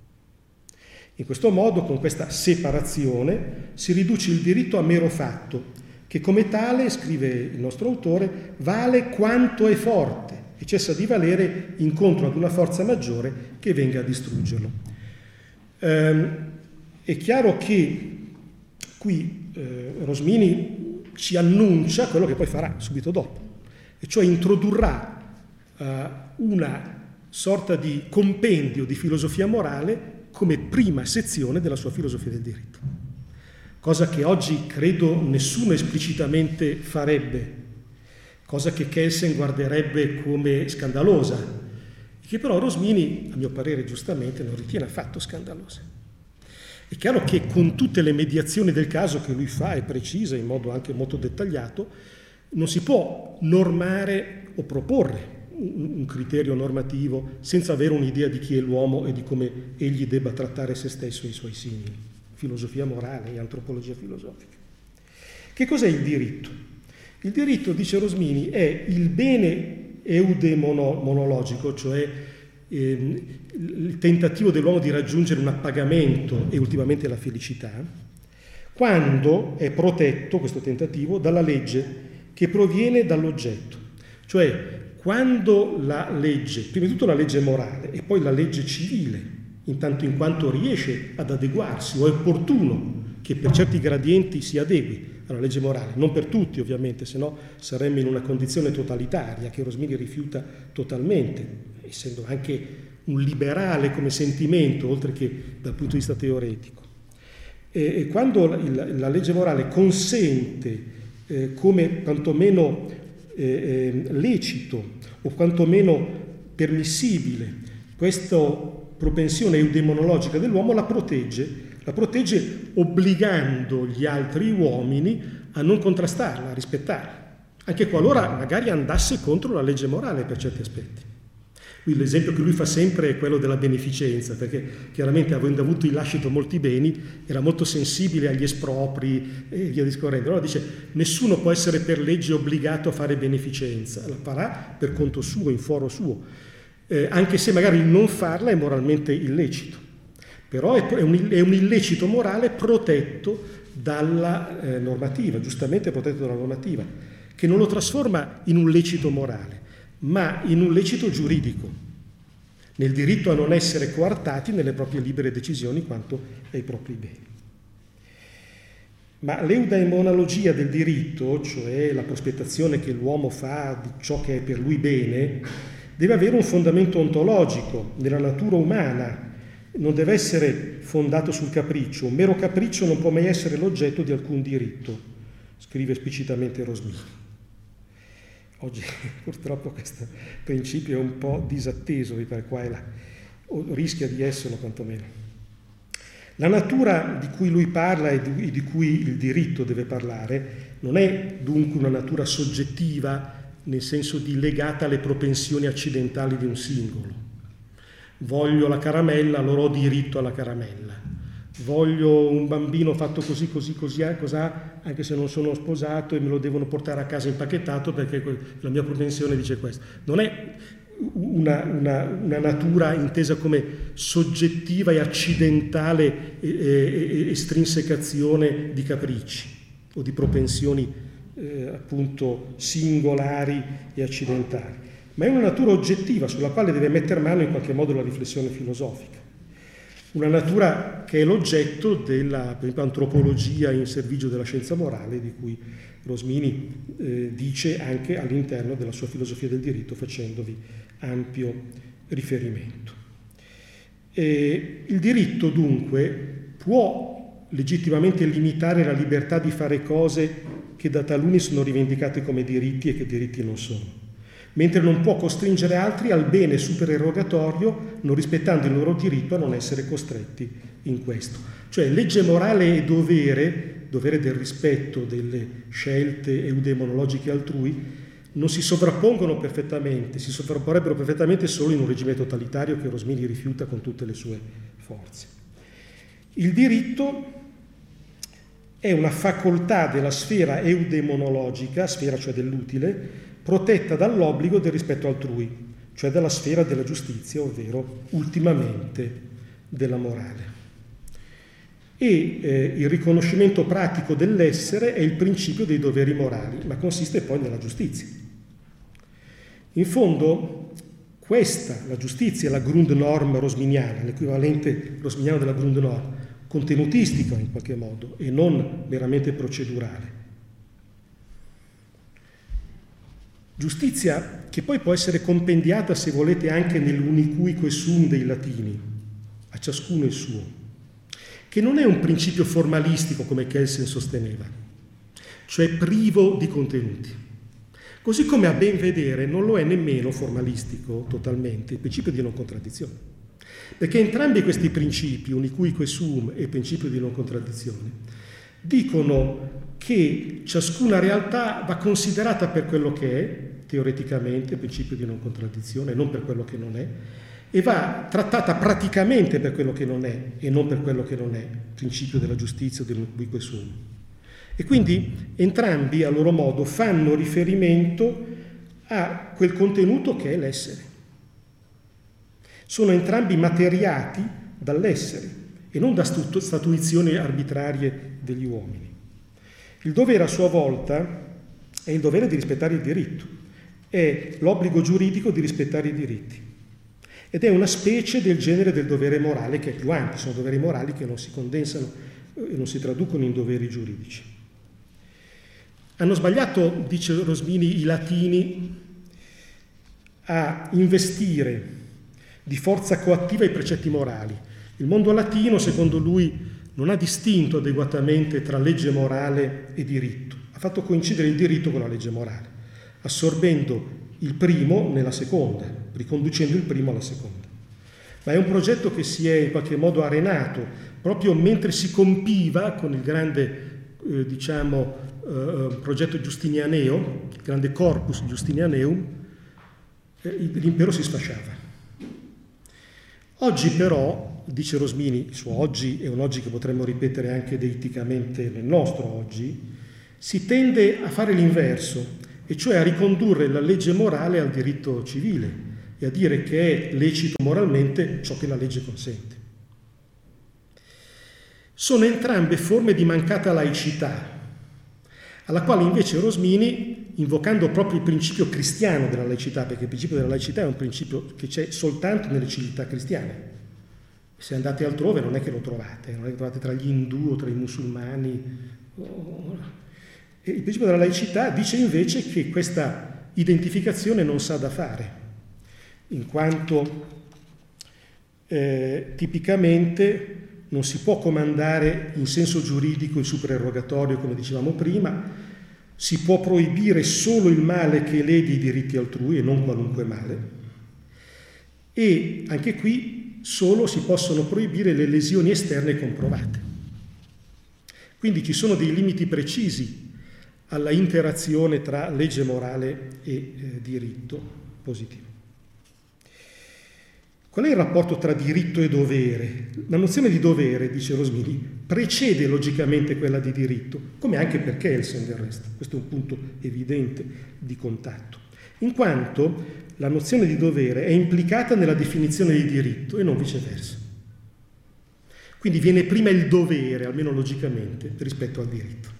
In questo modo, con questa separazione, si riduce il diritto a mero fatto, che come tale, scrive il nostro autore, vale quanto è forte e cessa di valere incontro ad una forza maggiore che venga a distruggerlo. Ehm, è chiaro che qui eh, Rosmini ci annuncia quello che poi farà subito dopo, e cioè introdurrà eh, una sorta di compendio di filosofia morale come prima sezione della sua filosofia del diritto, cosa che oggi credo nessuno esplicitamente farebbe, cosa che Kelsen guarderebbe come scandalosa, che però Rosmini, a mio parere giustamente, non ritiene affatto scandalosa. È chiaro che con tutte le mediazioni del caso che lui fa e precisa in modo anche molto dettagliato, non si può normare o proporre un criterio normativo senza avere un'idea di chi è l'uomo e di come egli debba trattare se stesso e i suoi simili. Filosofia morale e antropologia filosofica. Che cos'è il diritto? Il diritto, dice Rosmini, è il bene eudemonologico, cioè ehm, il tentativo dell'uomo di raggiungere un appagamento e ultimamente la felicità, quando è protetto, questo tentativo, dalla legge che proviene dall'oggetto. Cioè, quando la legge, prima di tutto la legge morale e poi la legge civile, intanto in quanto riesce ad adeguarsi o è opportuno che per certi gradienti si adegui alla legge morale, non per tutti ovviamente, se no saremmo in una condizione totalitaria che Rosmini rifiuta totalmente, essendo anche un liberale come sentimento, oltre che dal punto di vista teoretico. E, e quando il, la legge morale consente eh, come quantomeno eh, eh, lecito o quantomeno permissibile questa propensione eudemonologica dell'uomo, la protegge, la protegge obbligando gli altri uomini a non contrastarla, a rispettarla, anche qualora magari andasse contro la legge morale per certi aspetti. Lui, l'esempio che lui fa sempre è quello della beneficenza, perché chiaramente avendo avuto in lascito molti beni era molto sensibile agli espropri e via discorrendo. Allora dice: nessuno può essere per legge obbligato a fare beneficenza, la farà per conto suo, in foro suo, eh, anche se magari il non farla è moralmente illecito. Però è un, è un illecito morale protetto dalla eh, normativa, giustamente protetto dalla normativa, che non lo trasforma in un lecito morale, ma in un lecito giuridico, nel diritto a non essere coartati nelle proprie libere decisioni quanto ai propri beni. Ma l'eudaimonologia del diritto, cioè la prospettazione che l'uomo fa di ciò che è per lui bene, deve avere un fondamento ontologico nella natura umana, non deve essere fondato sul capriccio. Un mero capriccio non può mai essere l'oggetto di alcun diritto, scrive esplicitamente Rosmini. Oggi purtroppo questo principio è un po' disatteso, per qua e là, o rischia di esserlo quantomeno. La natura di cui lui parla e di, di cui il diritto deve parlare non è dunque una natura soggettiva, nel senso di legata alle propensioni accidentali di un singolo. Voglio la caramella, allora ho diritto alla caramella. Voglio un bambino fatto così, così, così, cos'ha, anche se non sono sposato e me lo devono portare a casa impacchettato perché la mia propensione dice questo. Non è una, una, una natura intesa come soggettiva e accidentale e, e, e estrinsecazione di capricci o di propensioni eh, appunto singolari e accidentali, ma è una natura oggettiva sulla quale deve mettere mano in qualche modo la riflessione filosofica. Una natura che è l'oggetto della, per esempio, antropologia in servizio della scienza morale, di cui Rosmini eh, dice anche all'interno della sua filosofia del diritto, facendovi ampio riferimento. E il diritto, dunque, può legittimamente limitare la libertà di fare cose che da taluni sono rivendicate come diritti e che diritti non sono, mentre non può costringere altri al bene supererogatorio, non rispettando il loro diritto a non essere costretti in questo. Cioè legge morale e dovere, dovere del rispetto delle scelte eudemonologiche altrui, non si sovrappongono perfettamente, si sovrapporrebbero perfettamente solo in un regime totalitario che Rosmini rifiuta con tutte le sue forze. Il diritto è una facoltà della sfera eudemonologica, sfera cioè dell'utile, protetta dall'obbligo del rispetto altrui, cioè dalla sfera della giustizia, ovvero ultimamente della morale. E eh, il riconoscimento pratico dell'essere è il principio dei doveri morali, ma consiste poi nella giustizia. In fondo, questa, la giustizia, è la Grundnorm rosminiana, l'equivalente rosminiano della Grundnorm, contenutistica in qualche modo e non meramente procedurale. Giustizia che poi può essere compendiata, se volete, anche nell'unicuique sum dei latini, a ciascuno il suo, che non è un principio formalistico come Kelsen sosteneva, cioè privo di contenuti. Così come a ben vedere non lo è nemmeno formalistico totalmente il principio di non contraddizione, perché entrambi questi principi, unicuique sum e principio di non contraddizione, dicono che ciascuna realtà va considerata per quello che è, teoreticamente, principio di non contraddizione, e non per quello che non è, e va trattata praticamente per quello che non è e non per quello che non è, principio della giustizia o dell'unicuique sum. E quindi entrambi a loro modo fanno riferimento a quel contenuto che è l'essere. Sono entrambi materiati dall'essere e non da statuizioni arbitrarie degli uomini. Il dovere a sua volta è il dovere di rispettare il diritto, è l'obbligo giuridico di rispettare i diritti. Ed è una specie del genere del dovere morale che è più ampio, sono doveri morali che non si condensano e non si traducono in doveri giuridici. Hanno sbagliato, dice Rosmini, i latini a investire di forza coattiva i precetti morali. Il mondo latino, secondo lui, non ha distinto adeguatamente tra legge morale e diritto. Ha fatto coincidere il diritto con la legge morale, assorbendo il primo nella seconda, riconducendo il primo alla seconda. Ma è un progetto che si è in qualche modo arenato proprio mentre si compiva con il grande, eh, diciamo, eh, progetto giustinianeo, il grande corpus giustinianeum, eh, l'impero si sfasciava. Oggi però, dice Rosmini, il suo oggi è un oggi che potremmo ripetere anche deiticamente nel nostro oggi, si tende a fare l'inverso, e cioè a ricondurre la legge morale al diritto civile e a dire che è lecito moralmente ciò che la legge consente. Sono entrambe forme di mancata laicità, alla quale invece Rosmini, invocando proprio il principio cristiano della laicità, perché il principio della laicità è un principio che c'è soltanto nelle civiltà cristiane. Se andate altrove non è che lo trovate, non è che lo trovate tra gli indù o tra i musulmani. E il principio della laicità dice invece che questa identificazione non s'ha da fare, in quanto eh, tipicamente non si può comandare in senso giuridico il supererogatorio, come dicevamo prima, si può proibire solo il male che lede i diritti altrui e non qualunque male, e anche qui solo si possono proibire le lesioni esterne comprovate. Quindi ci sono dei limiti precisi alla interazione tra legge morale e eh, diritto positivo. Qual è il rapporto tra diritto e dovere? La nozione di dovere, dice Rosmini, precede logicamente quella di diritto, come anche per Kelsen del resto. Questo è un punto evidente di contatto, in quanto la nozione di dovere è implicata nella definizione di diritto e non viceversa. Quindi viene prima il dovere, almeno logicamente, rispetto al diritto.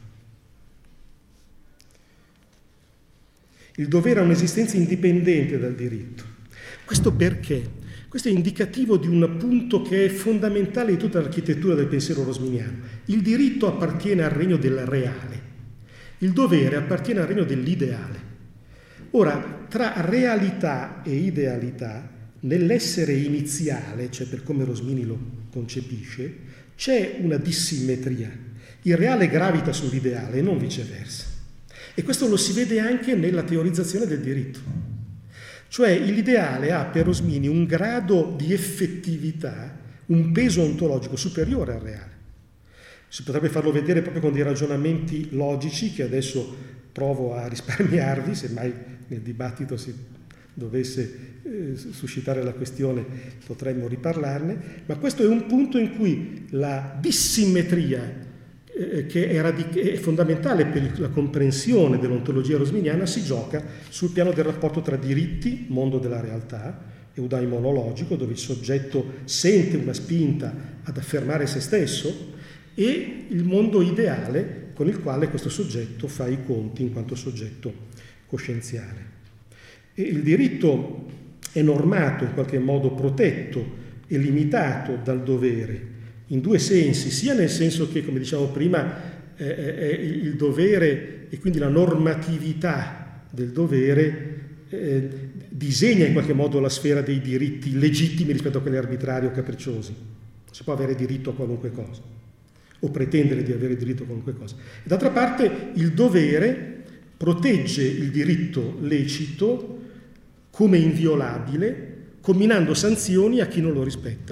Il dovere ha un'esistenza indipendente dal diritto. Questo perché? Questo è indicativo di un punto che è fondamentale di tutta l'architettura del pensiero rosminiano. Il diritto appartiene al regno del reale, il dovere appartiene al regno dell'ideale. Ora, tra realità e idealità, nell'essere iniziale, cioè per come Rosmini lo concepisce, c'è una dissimmetria. Il reale gravita sull'ideale e non viceversa. E questo lo si vede anche nella teorizzazione del diritto. Cioè l'ideale ha per Rosmini un grado di effettività, un peso ontologico superiore al reale. Si potrebbe farlo vedere proprio con dei ragionamenti logici che adesso provo a risparmiarvi, se mai nel dibattito si dovesse eh, suscitare la questione potremmo riparlarne, ma questo è un punto in cui la dissimmetria eh, che è, radic- è fondamentale per la comprensione dell'ontologia rosminiana si gioca sul piano del rapporto tra diritti, mondo della realtà, eudaimonologico, dove il soggetto sente una spinta ad affermare se stesso, e il mondo ideale con il quale questo soggetto fa i conti in quanto soggetto coscienziale. E il diritto è normato, in qualche modo protetto e limitato dal dovere, in due sensi, sia nel senso che, come dicevamo prima, eh, eh, il dovere e quindi la normatività del dovere eh, disegna in qualche modo la sfera dei diritti legittimi rispetto a quelli arbitrari o capricciosi. Si può avere diritto a qualunque cosa, o pretendere di avere diritto a qualunque cosa. D'altra parte, il dovere protegge il diritto lecito come inviolabile, comminando sanzioni a chi non lo rispetta,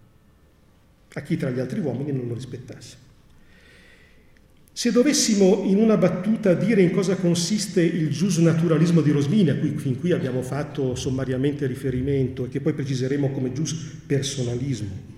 a chi tra gli altri uomini non lo rispettasse. Se dovessimo in una battuta dire in cosa consiste il giusnaturalismo di Rosmini, a cui fin qui abbiamo fatto sommariamente riferimento e che poi preciseremo come giuspersonalismo,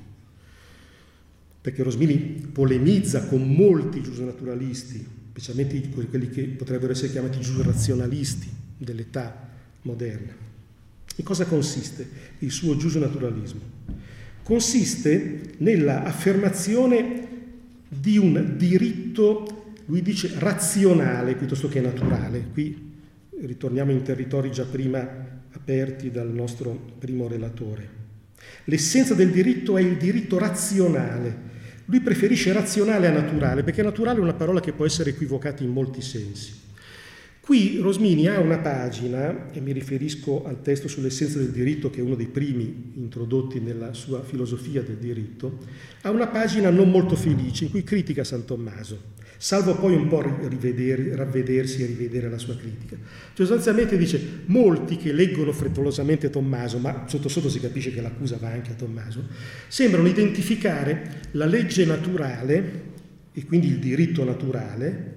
perché Rosmini polemizza con molti giusnaturalisti, specialmente quelli che potrebbero essere chiamati giusrazionalisti dell'età moderna. In cosa consiste il suo giusnaturalismo? Consiste nella affermazione di un diritto, lui dice, razionale piuttosto che naturale. Qui ritorniamo in territori già prima aperti dal nostro primo relatore. L'essenza del diritto è il diritto razionale. Lui preferisce razionale a naturale, perché naturale è una parola che può essere equivocata in molti sensi. Qui Rosmini ha una pagina, e mi riferisco al testo sull'essenza del diritto, che è uno dei primi introdotti nella sua filosofia del diritto, ha una pagina non molto felice in cui critica San Tommaso, salvo poi un po' rivedere, ravvedersi e rivedere la sua critica. Cioè, sostanzialmente dice, molti che leggono frettolosamente Tommaso, ma sotto sotto si capisce che l'accusa va anche a Tommaso, sembrano identificare la legge naturale, e quindi il diritto naturale,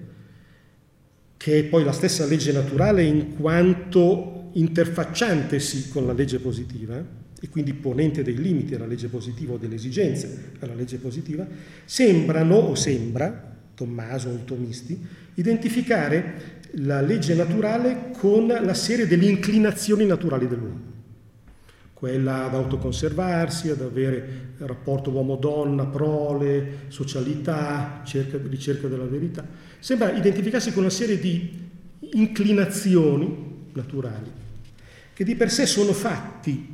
che è poi la stessa legge naturale in quanto interfacciantesi con la legge positiva, e quindi ponente dei limiti alla legge positiva o delle esigenze alla legge positiva, sembrano, o sembra, Tommaso o i tomisti, identificare la legge naturale con la serie delle inclinazioni naturali dell'uomo, quella ad autoconservarsi, ad avere rapporto uomo-donna, prole, socialità, cerca, ricerca della verità. Sembra identificarsi con una serie di inclinazioni naturali che di per sé sono fatti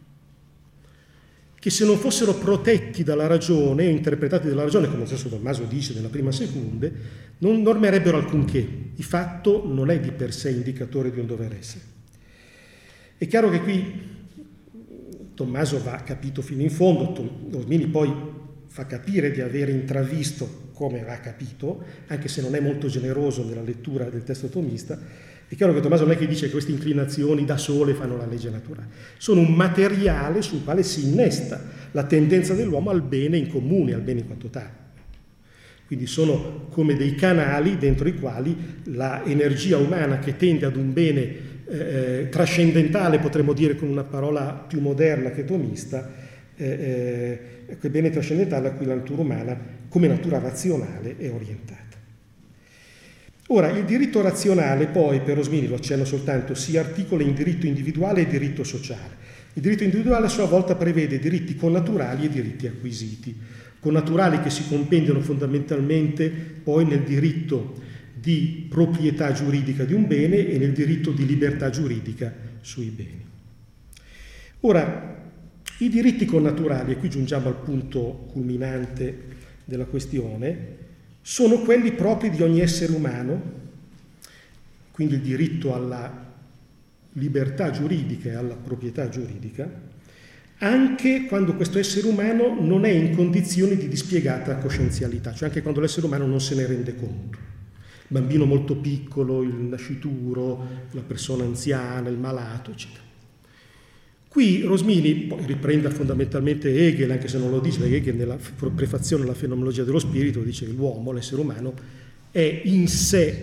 che, se non fossero protetti dalla ragione o interpretati dalla ragione, come lo stesso Tommaso dice nella prima secunde, non normerebbero alcunché. Il fatto non è di per sé indicatore di un dover essere. È chiaro che qui Tommaso va capito fino in fondo, Rosmini poi fa capire di aver intravisto come va capito, anche se non è molto generoso nella lettura del testo tomista. È chiaro che Tommaso non è che dice che queste inclinazioni da sole fanno la legge naturale, sono un materiale sul quale si innesta la tendenza dell'uomo al bene in comune, al bene in quanto tale. Quindi sono come dei canali dentro i quali la energia umana che tende ad un bene eh, trascendentale, potremmo dire con una parola più moderna che tomista, eh, eh, quel bene trascendentale a cui la natura umana, come natura razionale, è orientata. Ora, il diritto razionale poi, per Rosmini, lo accenno soltanto, si articola in diritto individuale e diritto sociale. Il diritto individuale a sua volta prevede diritti connaturali e diritti acquisiti. Connaturali che si compendiano fondamentalmente poi nel diritto di proprietà giuridica di un bene e nel diritto di libertà giuridica sui beni. Ora, i diritti connaturali, e qui giungiamo al punto culminante della questione, sono quelli propri di ogni essere umano, quindi il diritto alla libertà giuridica e alla proprietà giuridica, anche quando questo essere umano non è in condizioni di dispiegata coscienzialità, cioè anche quando l'essere umano non se ne rende conto. Il bambino molto piccolo, il nascituro, la persona anziana, il malato, eccetera. Qui Rosmini poi riprende fondamentalmente Hegel, anche se non lo dice, perché Hegel nella prefazione alla fenomenologia dello spirito dice che l'uomo, l'essere umano, è in sé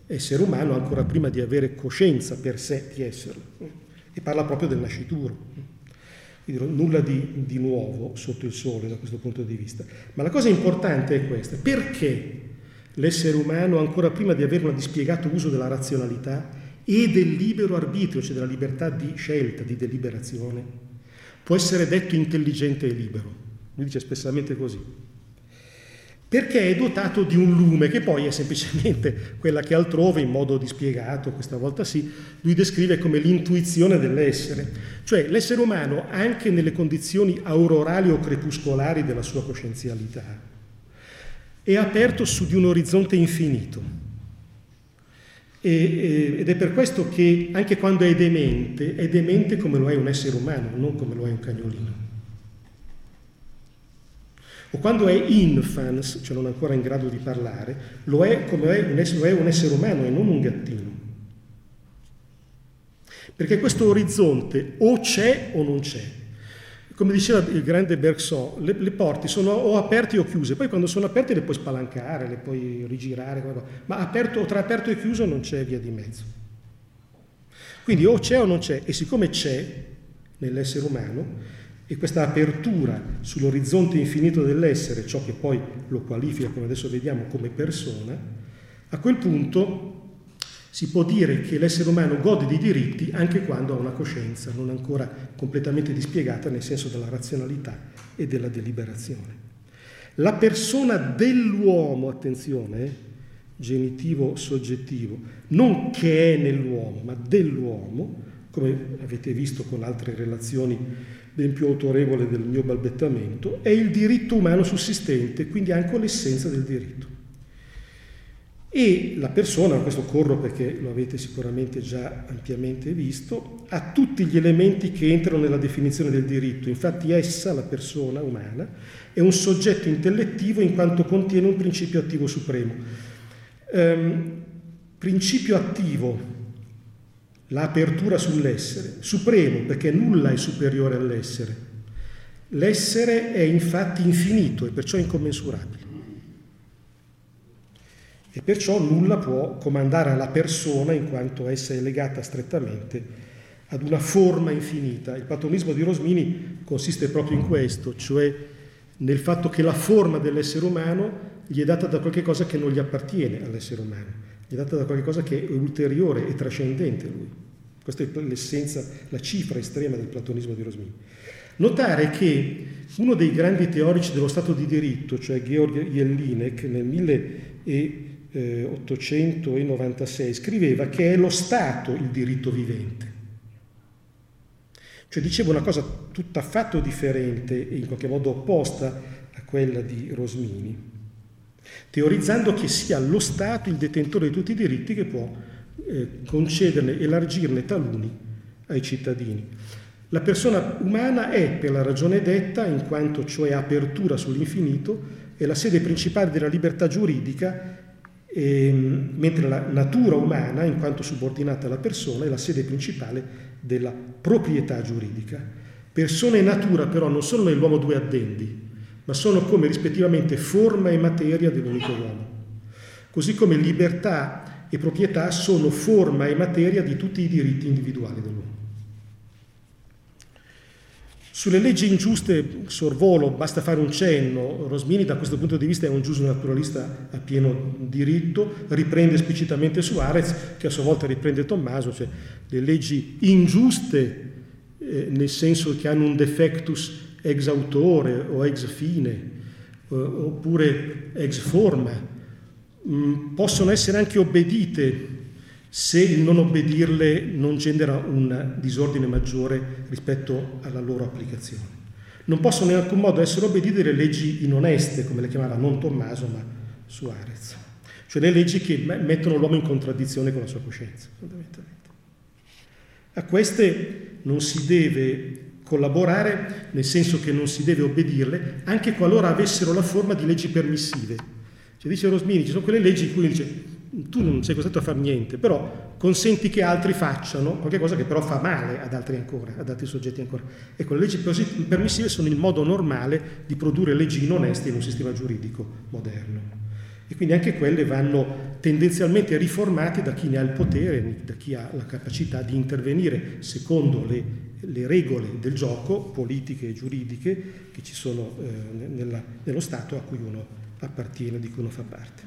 essere umano ancora prima di avere coscienza per sé di esserlo, e parla proprio del nascituro. Quindi nulla di, di nuovo sotto il sole da questo punto di vista. Ma la cosa importante è questa: perché l'essere umano, ancora prima di avere un dispiegato uso della razionalità e del libero arbitrio, cioè della libertà di scelta, di deliberazione, può essere detto intelligente e libero? Lui dice espressamente così. Perché è dotato di un lume, che poi è semplicemente quella che altrove, in modo dispiegato, questa volta sì, lui descrive come l'intuizione dell'essere. Cioè l'essere umano, anche nelle condizioni aurorali o crepuscolari della sua coscienzialità, è aperto su di un orizzonte infinito. E, e, ed è per questo che anche quando è demente, è demente come lo è un essere umano, non come lo è un cagnolino. O quando è infans, cioè non ancora in grado di parlare, lo è come è un essere, lo è un essere umano e non un gattino. Perché questo orizzonte o c'è o non c'è. Come diceva il grande Bergson, le, le porte sono o aperte o chiuse, poi quando sono aperte le puoi spalancare, le puoi rigirare, ma aperto, tra aperto e chiuso non c'è via di mezzo. Quindi o c'è o non c'è, e siccome c'è nell'essere umano, e questa apertura sull'orizzonte infinito dell'essere, ciò che poi lo qualifica, come adesso vediamo, come persona, a quel punto si può dire che l'essere umano gode di diritti anche quando ha una coscienza non ancora completamente dispiegata nel senso della razionalità e della deliberazione. La persona dell'uomo, attenzione, genitivo soggettivo, non che è nell'uomo, ma dell'uomo, come avete visto con altre relazioni ben più autorevole del mio balbettamento, è il diritto umano sussistente, quindi anche l'essenza del diritto. E la persona, questo corro perché lo avete sicuramente già ampiamente visto, ha tutti gli elementi che entrano nella definizione del diritto. Infatti essa, la persona umana, è un soggetto intellettivo in quanto contiene un principio attivo supremo. Ehm, principio attivo, l'apertura sull'essere, supremo perché nulla è superiore all'essere. L'essere è infatti infinito e perciò incommensurabile. E perciò nulla può comandare alla persona in quanto essa è legata strettamente ad una forma infinita. Il platonismo di Rosmini consiste proprio in questo, cioè nel fatto che la forma dell'essere umano gli è data da qualche cosa che non gli appartiene all'essere umano, gli è data da qualche cosa che è ulteriore e trascendente a lui. Questa è l'essenza, la cifra estrema del platonismo di Rosmini. Notare che uno dei grandi teorici dello Stato di diritto, cioè Georg Jelinek, nel milleottocentonovantasei scriveva che è lo Stato il diritto vivente. Cioè diceva una cosa tutt'affatto differente e in qualche modo opposta a quella di Rosmini, teorizzando che sia lo Stato il detentore di tutti i diritti che può Eh, concederne, elargirne taluni ai cittadini. La persona umana è, per la ragione detta, in quanto cioè apertura sull'infinito, è la sede principale della libertà giuridica, ehm, mentre la natura umana, in quanto subordinata alla persona, è la sede principale della proprietà giuridica. Persona e natura però non sono nell'uomo due addendi, ma sono come rispettivamente forma e materia dell'unico uomo. Così come libertà e proprietà sono forma e materia di tutti i diritti individuali dell'uomo. Sulle leggi ingiuste, sorvolo, basta fare un cenno. Rosmini da questo punto di vista è un giusnaturalista a pieno diritto, riprende esplicitamente Suarez, che a sua volta riprende Tommaso, cioè le leggi ingiuste, eh, nel senso che hanno un defectus ex autore o ex fine, eh, oppure ex forma, possono essere anche obbedite se il non obbedirle non genera un disordine maggiore rispetto alla loro applicazione. Non possono in alcun modo essere obbedite le leggi inoneste, come le chiamava non Tommaso ma Suarez, cioè le leggi che mettono l'uomo in contraddizione con la sua coscienza, fondamentalmente. A queste non si deve collaborare, nel senso che non si deve obbedirle, anche qualora avessero la forma di leggi permissive. Cioè, dice Rosmini, ci sono quelle leggi in cui dice tu non sei costretto a fare niente, però consenti che altri facciano qualche cosa che però fa male ad altri ancora, ad altri soggetti ancora. Ecco, le leggi permissive sono il modo normale di produrre leggi inoneste in un sistema giuridico moderno. e quindi anche quelle vanno tendenzialmente riformate da chi ne ha il potere, da chi ha la capacità di intervenire secondo le, le regole del gioco politiche e giuridiche che ci sono eh, nella, nello Stato a cui uno appartiene, di cui uno fa parte.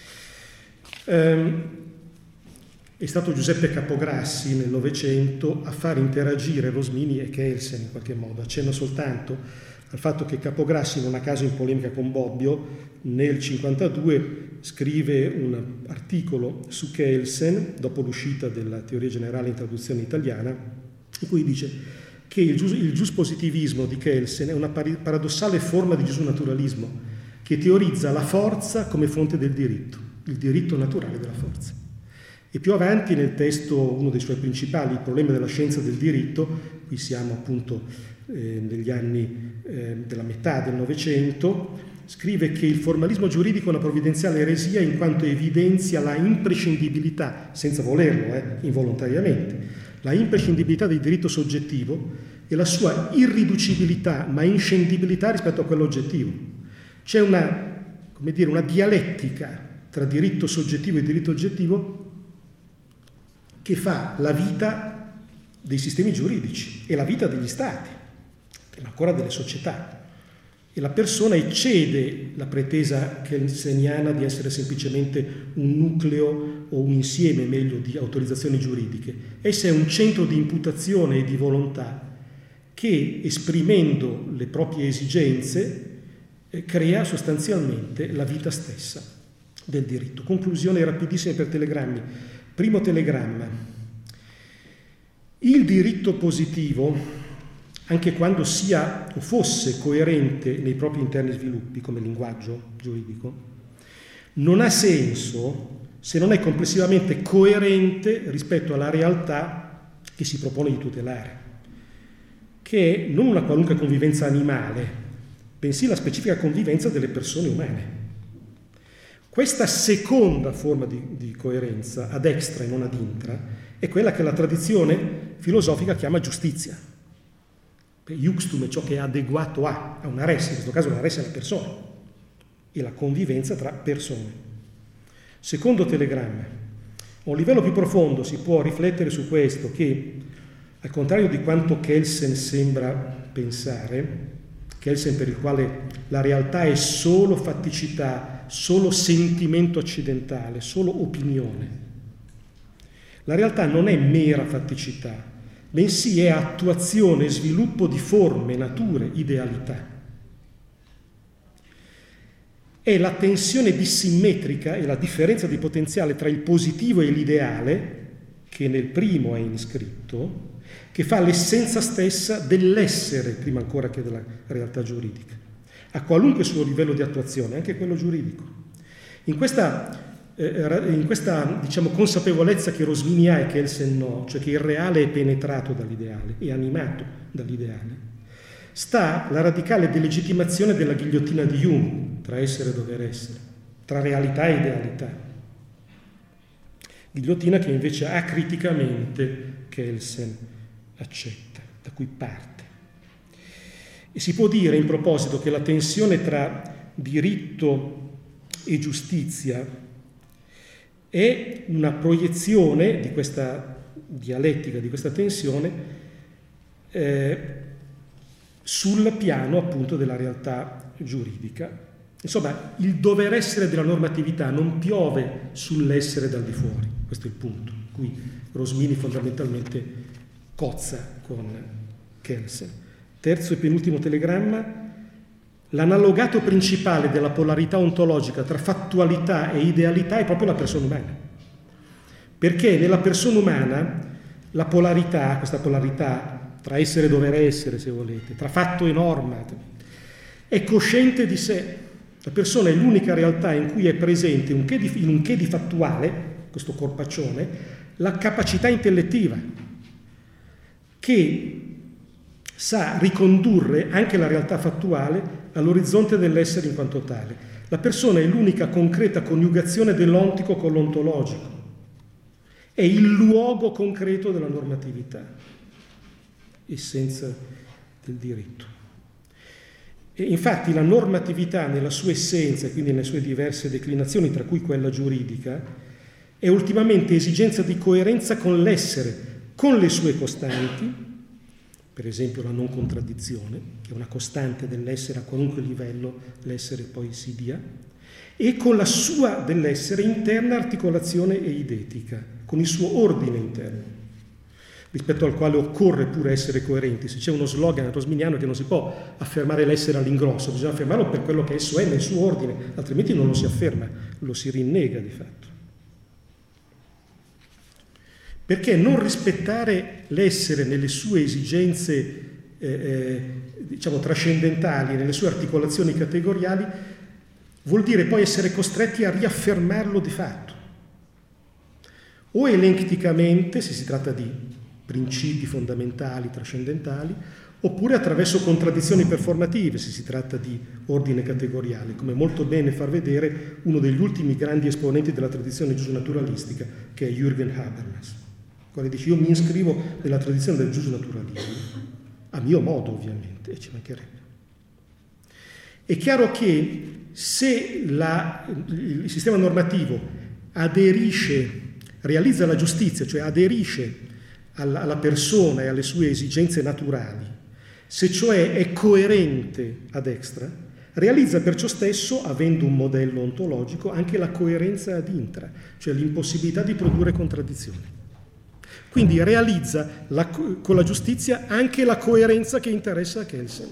Ehm, è stato Giuseppe Capograssi nel Novecento a far interagire Rosmini e Kelsen in qualche modo. Accenno soltanto al fatto che Capograssi, non a caso in polemica con Bobbio, nel cinquantadue scrive un articolo su Kelsen, dopo l'uscita della teoria generale in traduzione italiana, in cui dice che il, gius, il giuspositivismo di Kelsen è una paradossale forma di giusnaturalismo che teorizza la forza come fonte del diritto, il diritto naturale della forza. E più avanti nel testo, uno dei suoi principali, il problema della scienza del diritto, qui siamo appunto eh, negli anni eh, della metà del Novecento, scrive che il formalismo giuridico è una provvidenziale eresia in quanto evidenzia la imprescindibilità, senza volerlo, eh, involontariamente, la imprescindibilità del diritto soggettivo e la sua irriducibilità, ma inscendibilità rispetto a quello oggettivo. C'è una, come dire, una dialettica tra diritto soggettivo e diritto oggettivo che fa la vita dei sistemi giuridici e la vita degli stati, e ancora delle società. E la persona eccede la pretesa kelseniana di essere semplicemente un nucleo o un insieme, meglio, di autorizzazioni giuridiche. Essa è un centro di imputazione e di volontà che, esprimendo le proprie esigenze, eh, crea sostanzialmente la vita stessa del diritto. Conclusione rapidissima per telegrammi. Primo telegramma. Il diritto positivo, anche quando sia o fosse coerente nei propri interni sviluppi come linguaggio giuridico, non ha senso se non è complessivamente coerente rispetto alla realtà che si propone di tutelare, che è non una qualunque convivenza animale, bensì la specifica convivenza delle persone umane. Questa seconda forma di, di coerenza, ad extra e non ad intra, è quella che la tradizione filosofica chiama giustizia. Iuxtum è ciò che è adeguato a, a una res, in questo caso la res è la persona, e la convivenza tra persone. Secondo telegramma, a un livello più profondo si può riflettere su questo, che al contrario di quanto Kelsen sembra pensare, Kelsen per il quale la realtà è solo fatticità, solo sentimento accidentale, solo opinione. La realtà non è mera fatticità, bensì è attuazione e sviluppo di forme, nature, idealità. È la tensione dissimmetrica e la differenza di potenziale tra il positivo e l'ideale, che nel primo è iscritto, che fa l'essenza stessa dell'essere, prima ancora che della realtà giuridica, a qualunque suo livello di attuazione, anche quello giuridico. In questa, eh, in questa diciamo, consapevolezza che Rosmini ha e che Kelsen no, cioè che il reale è penetrato dall'ideale, è animato dall'ideale, sta la radicale delegittimazione della ghigliottina di Hume, tra essere e dover essere, tra realtà e idealità. Ghigliottina che invece acriticamente Kelsen accetta, da cui parte. E si può dire in proposito che la tensione tra diritto e giustizia è una proiezione di questa dialettica, di questa tensione eh, sul piano appunto della realtà giuridica. Insomma, il dover essere della normatività non piove sull'essere dal di fuori, questo è il punto, qui Rosmini fondamentalmente cozza con Kelsen. Terzo e penultimo telegramma, l'analogato principale della polarità ontologica tra fattualità e idealità è proprio la persona umana. Perché nella persona umana la polarità, questa polarità tra essere e dover essere, se volete, tra fatto e norma, è cosciente di sé. La persona è l'unica realtà in cui è presente un che di, in un che di fattuale, questo corpaccione, la capacità intellettiva, che sa ricondurre anche la realtà fattuale all'orizzonte dell'essere in quanto tale. La persona è l'unica concreta coniugazione dell'ontico con l'ontologico, è il luogo concreto della normatività, essenza del diritto. E infatti la normatività nella sua essenza, quindi nelle sue diverse declinazioni, tra cui quella giuridica, è ultimamente esigenza di coerenza con l'essere, con le sue costanti, per esempio la non contraddizione, che è una costante dell'essere a qualunque livello l'essere poi si dia, e con la sua dell'essere interna articolazione eidetica, con il suo ordine interno, rispetto al quale occorre pure essere coerenti. Se c'è uno slogan rosminiano che non si può affermare l'essere all'ingrosso, bisogna affermarlo per quello che esso è nel suo ordine, altrimenti non lo si afferma, lo si rinnega di fatto. Perché non rispettare l'essere nelle sue esigenze eh, eh, diciamo trascendentali, nelle sue articolazioni categoriali, vuol dire poi essere costretti a riaffermarlo di fatto. O elencticamente, se si tratta di principi fondamentali, trascendentali, oppure attraverso contraddizioni performative, se si tratta di ordine categoriale, come molto bene far vedere uno degli ultimi grandi esponenti della tradizione giusnaturalistica, che è Jürgen Habermas, il quale dice: io mi iscrivo nella tradizione del giusnaturalismo, a mio modo ovviamente, e ci mancherebbe. È chiaro che se la, il sistema normativo aderisce, realizza la giustizia, cioè aderisce alla persona e alle sue esigenze naturali, se cioè è coerente ad extra, realizza perciò stesso, avendo un modello ontologico, anche la coerenza ad intra, cioè l'impossibilità di produrre contraddizioni. Quindi realizza la, con la giustizia anche la coerenza che interessa a Kelsen.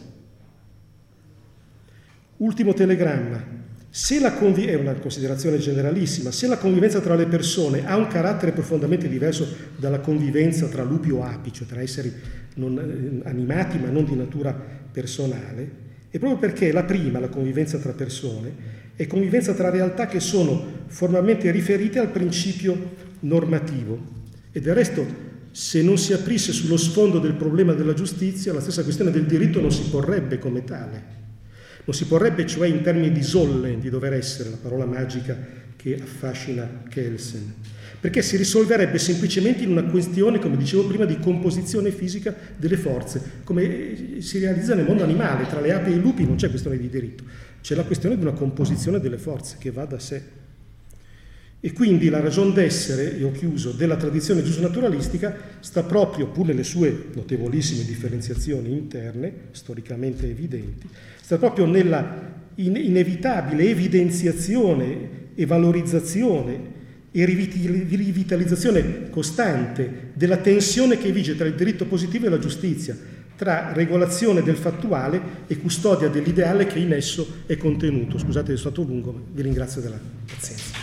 Ultimo telegramma. Se la convi- è una considerazione generalissima, se la convivenza tra le persone ha un carattere profondamente diverso dalla convivenza tra lupi o api, cioè tra esseri non, animati ma non di natura personale, è proprio perché la prima, la convivenza tra persone, è convivenza tra realtà che sono formalmente riferite al principio normativo. E del resto, se non si aprisse sullo sfondo del problema della giustizia, la stessa questione del diritto non si porrebbe come tale. Non si porrebbe cioè in termini di sollen, di dover essere, la parola magica che affascina Kelsen, perché si risolverebbe semplicemente in una questione, come dicevo prima, di composizione fisica delle forze, come si realizza nel mondo animale. Tra le api e i lupi non c'è questione di diritto, c'è la questione di una composizione delle forze che va da sé. E quindi la ragion d'essere, e ho chiuso, della tradizione giusnaturalistica sta proprio, pur nelle sue notevolissime differenziazioni interne, storicamente evidenti, sta proprio nella inevitabile evidenziazione e valorizzazione e rivitalizzazione costante della tensione che vige tra il diritto positivo e la giustizia, tra regolazione del fattuale e custodia dell'ideale che in esso è contenuto. Scusate, è stato lungo, ma vi ringrazio della pazienza.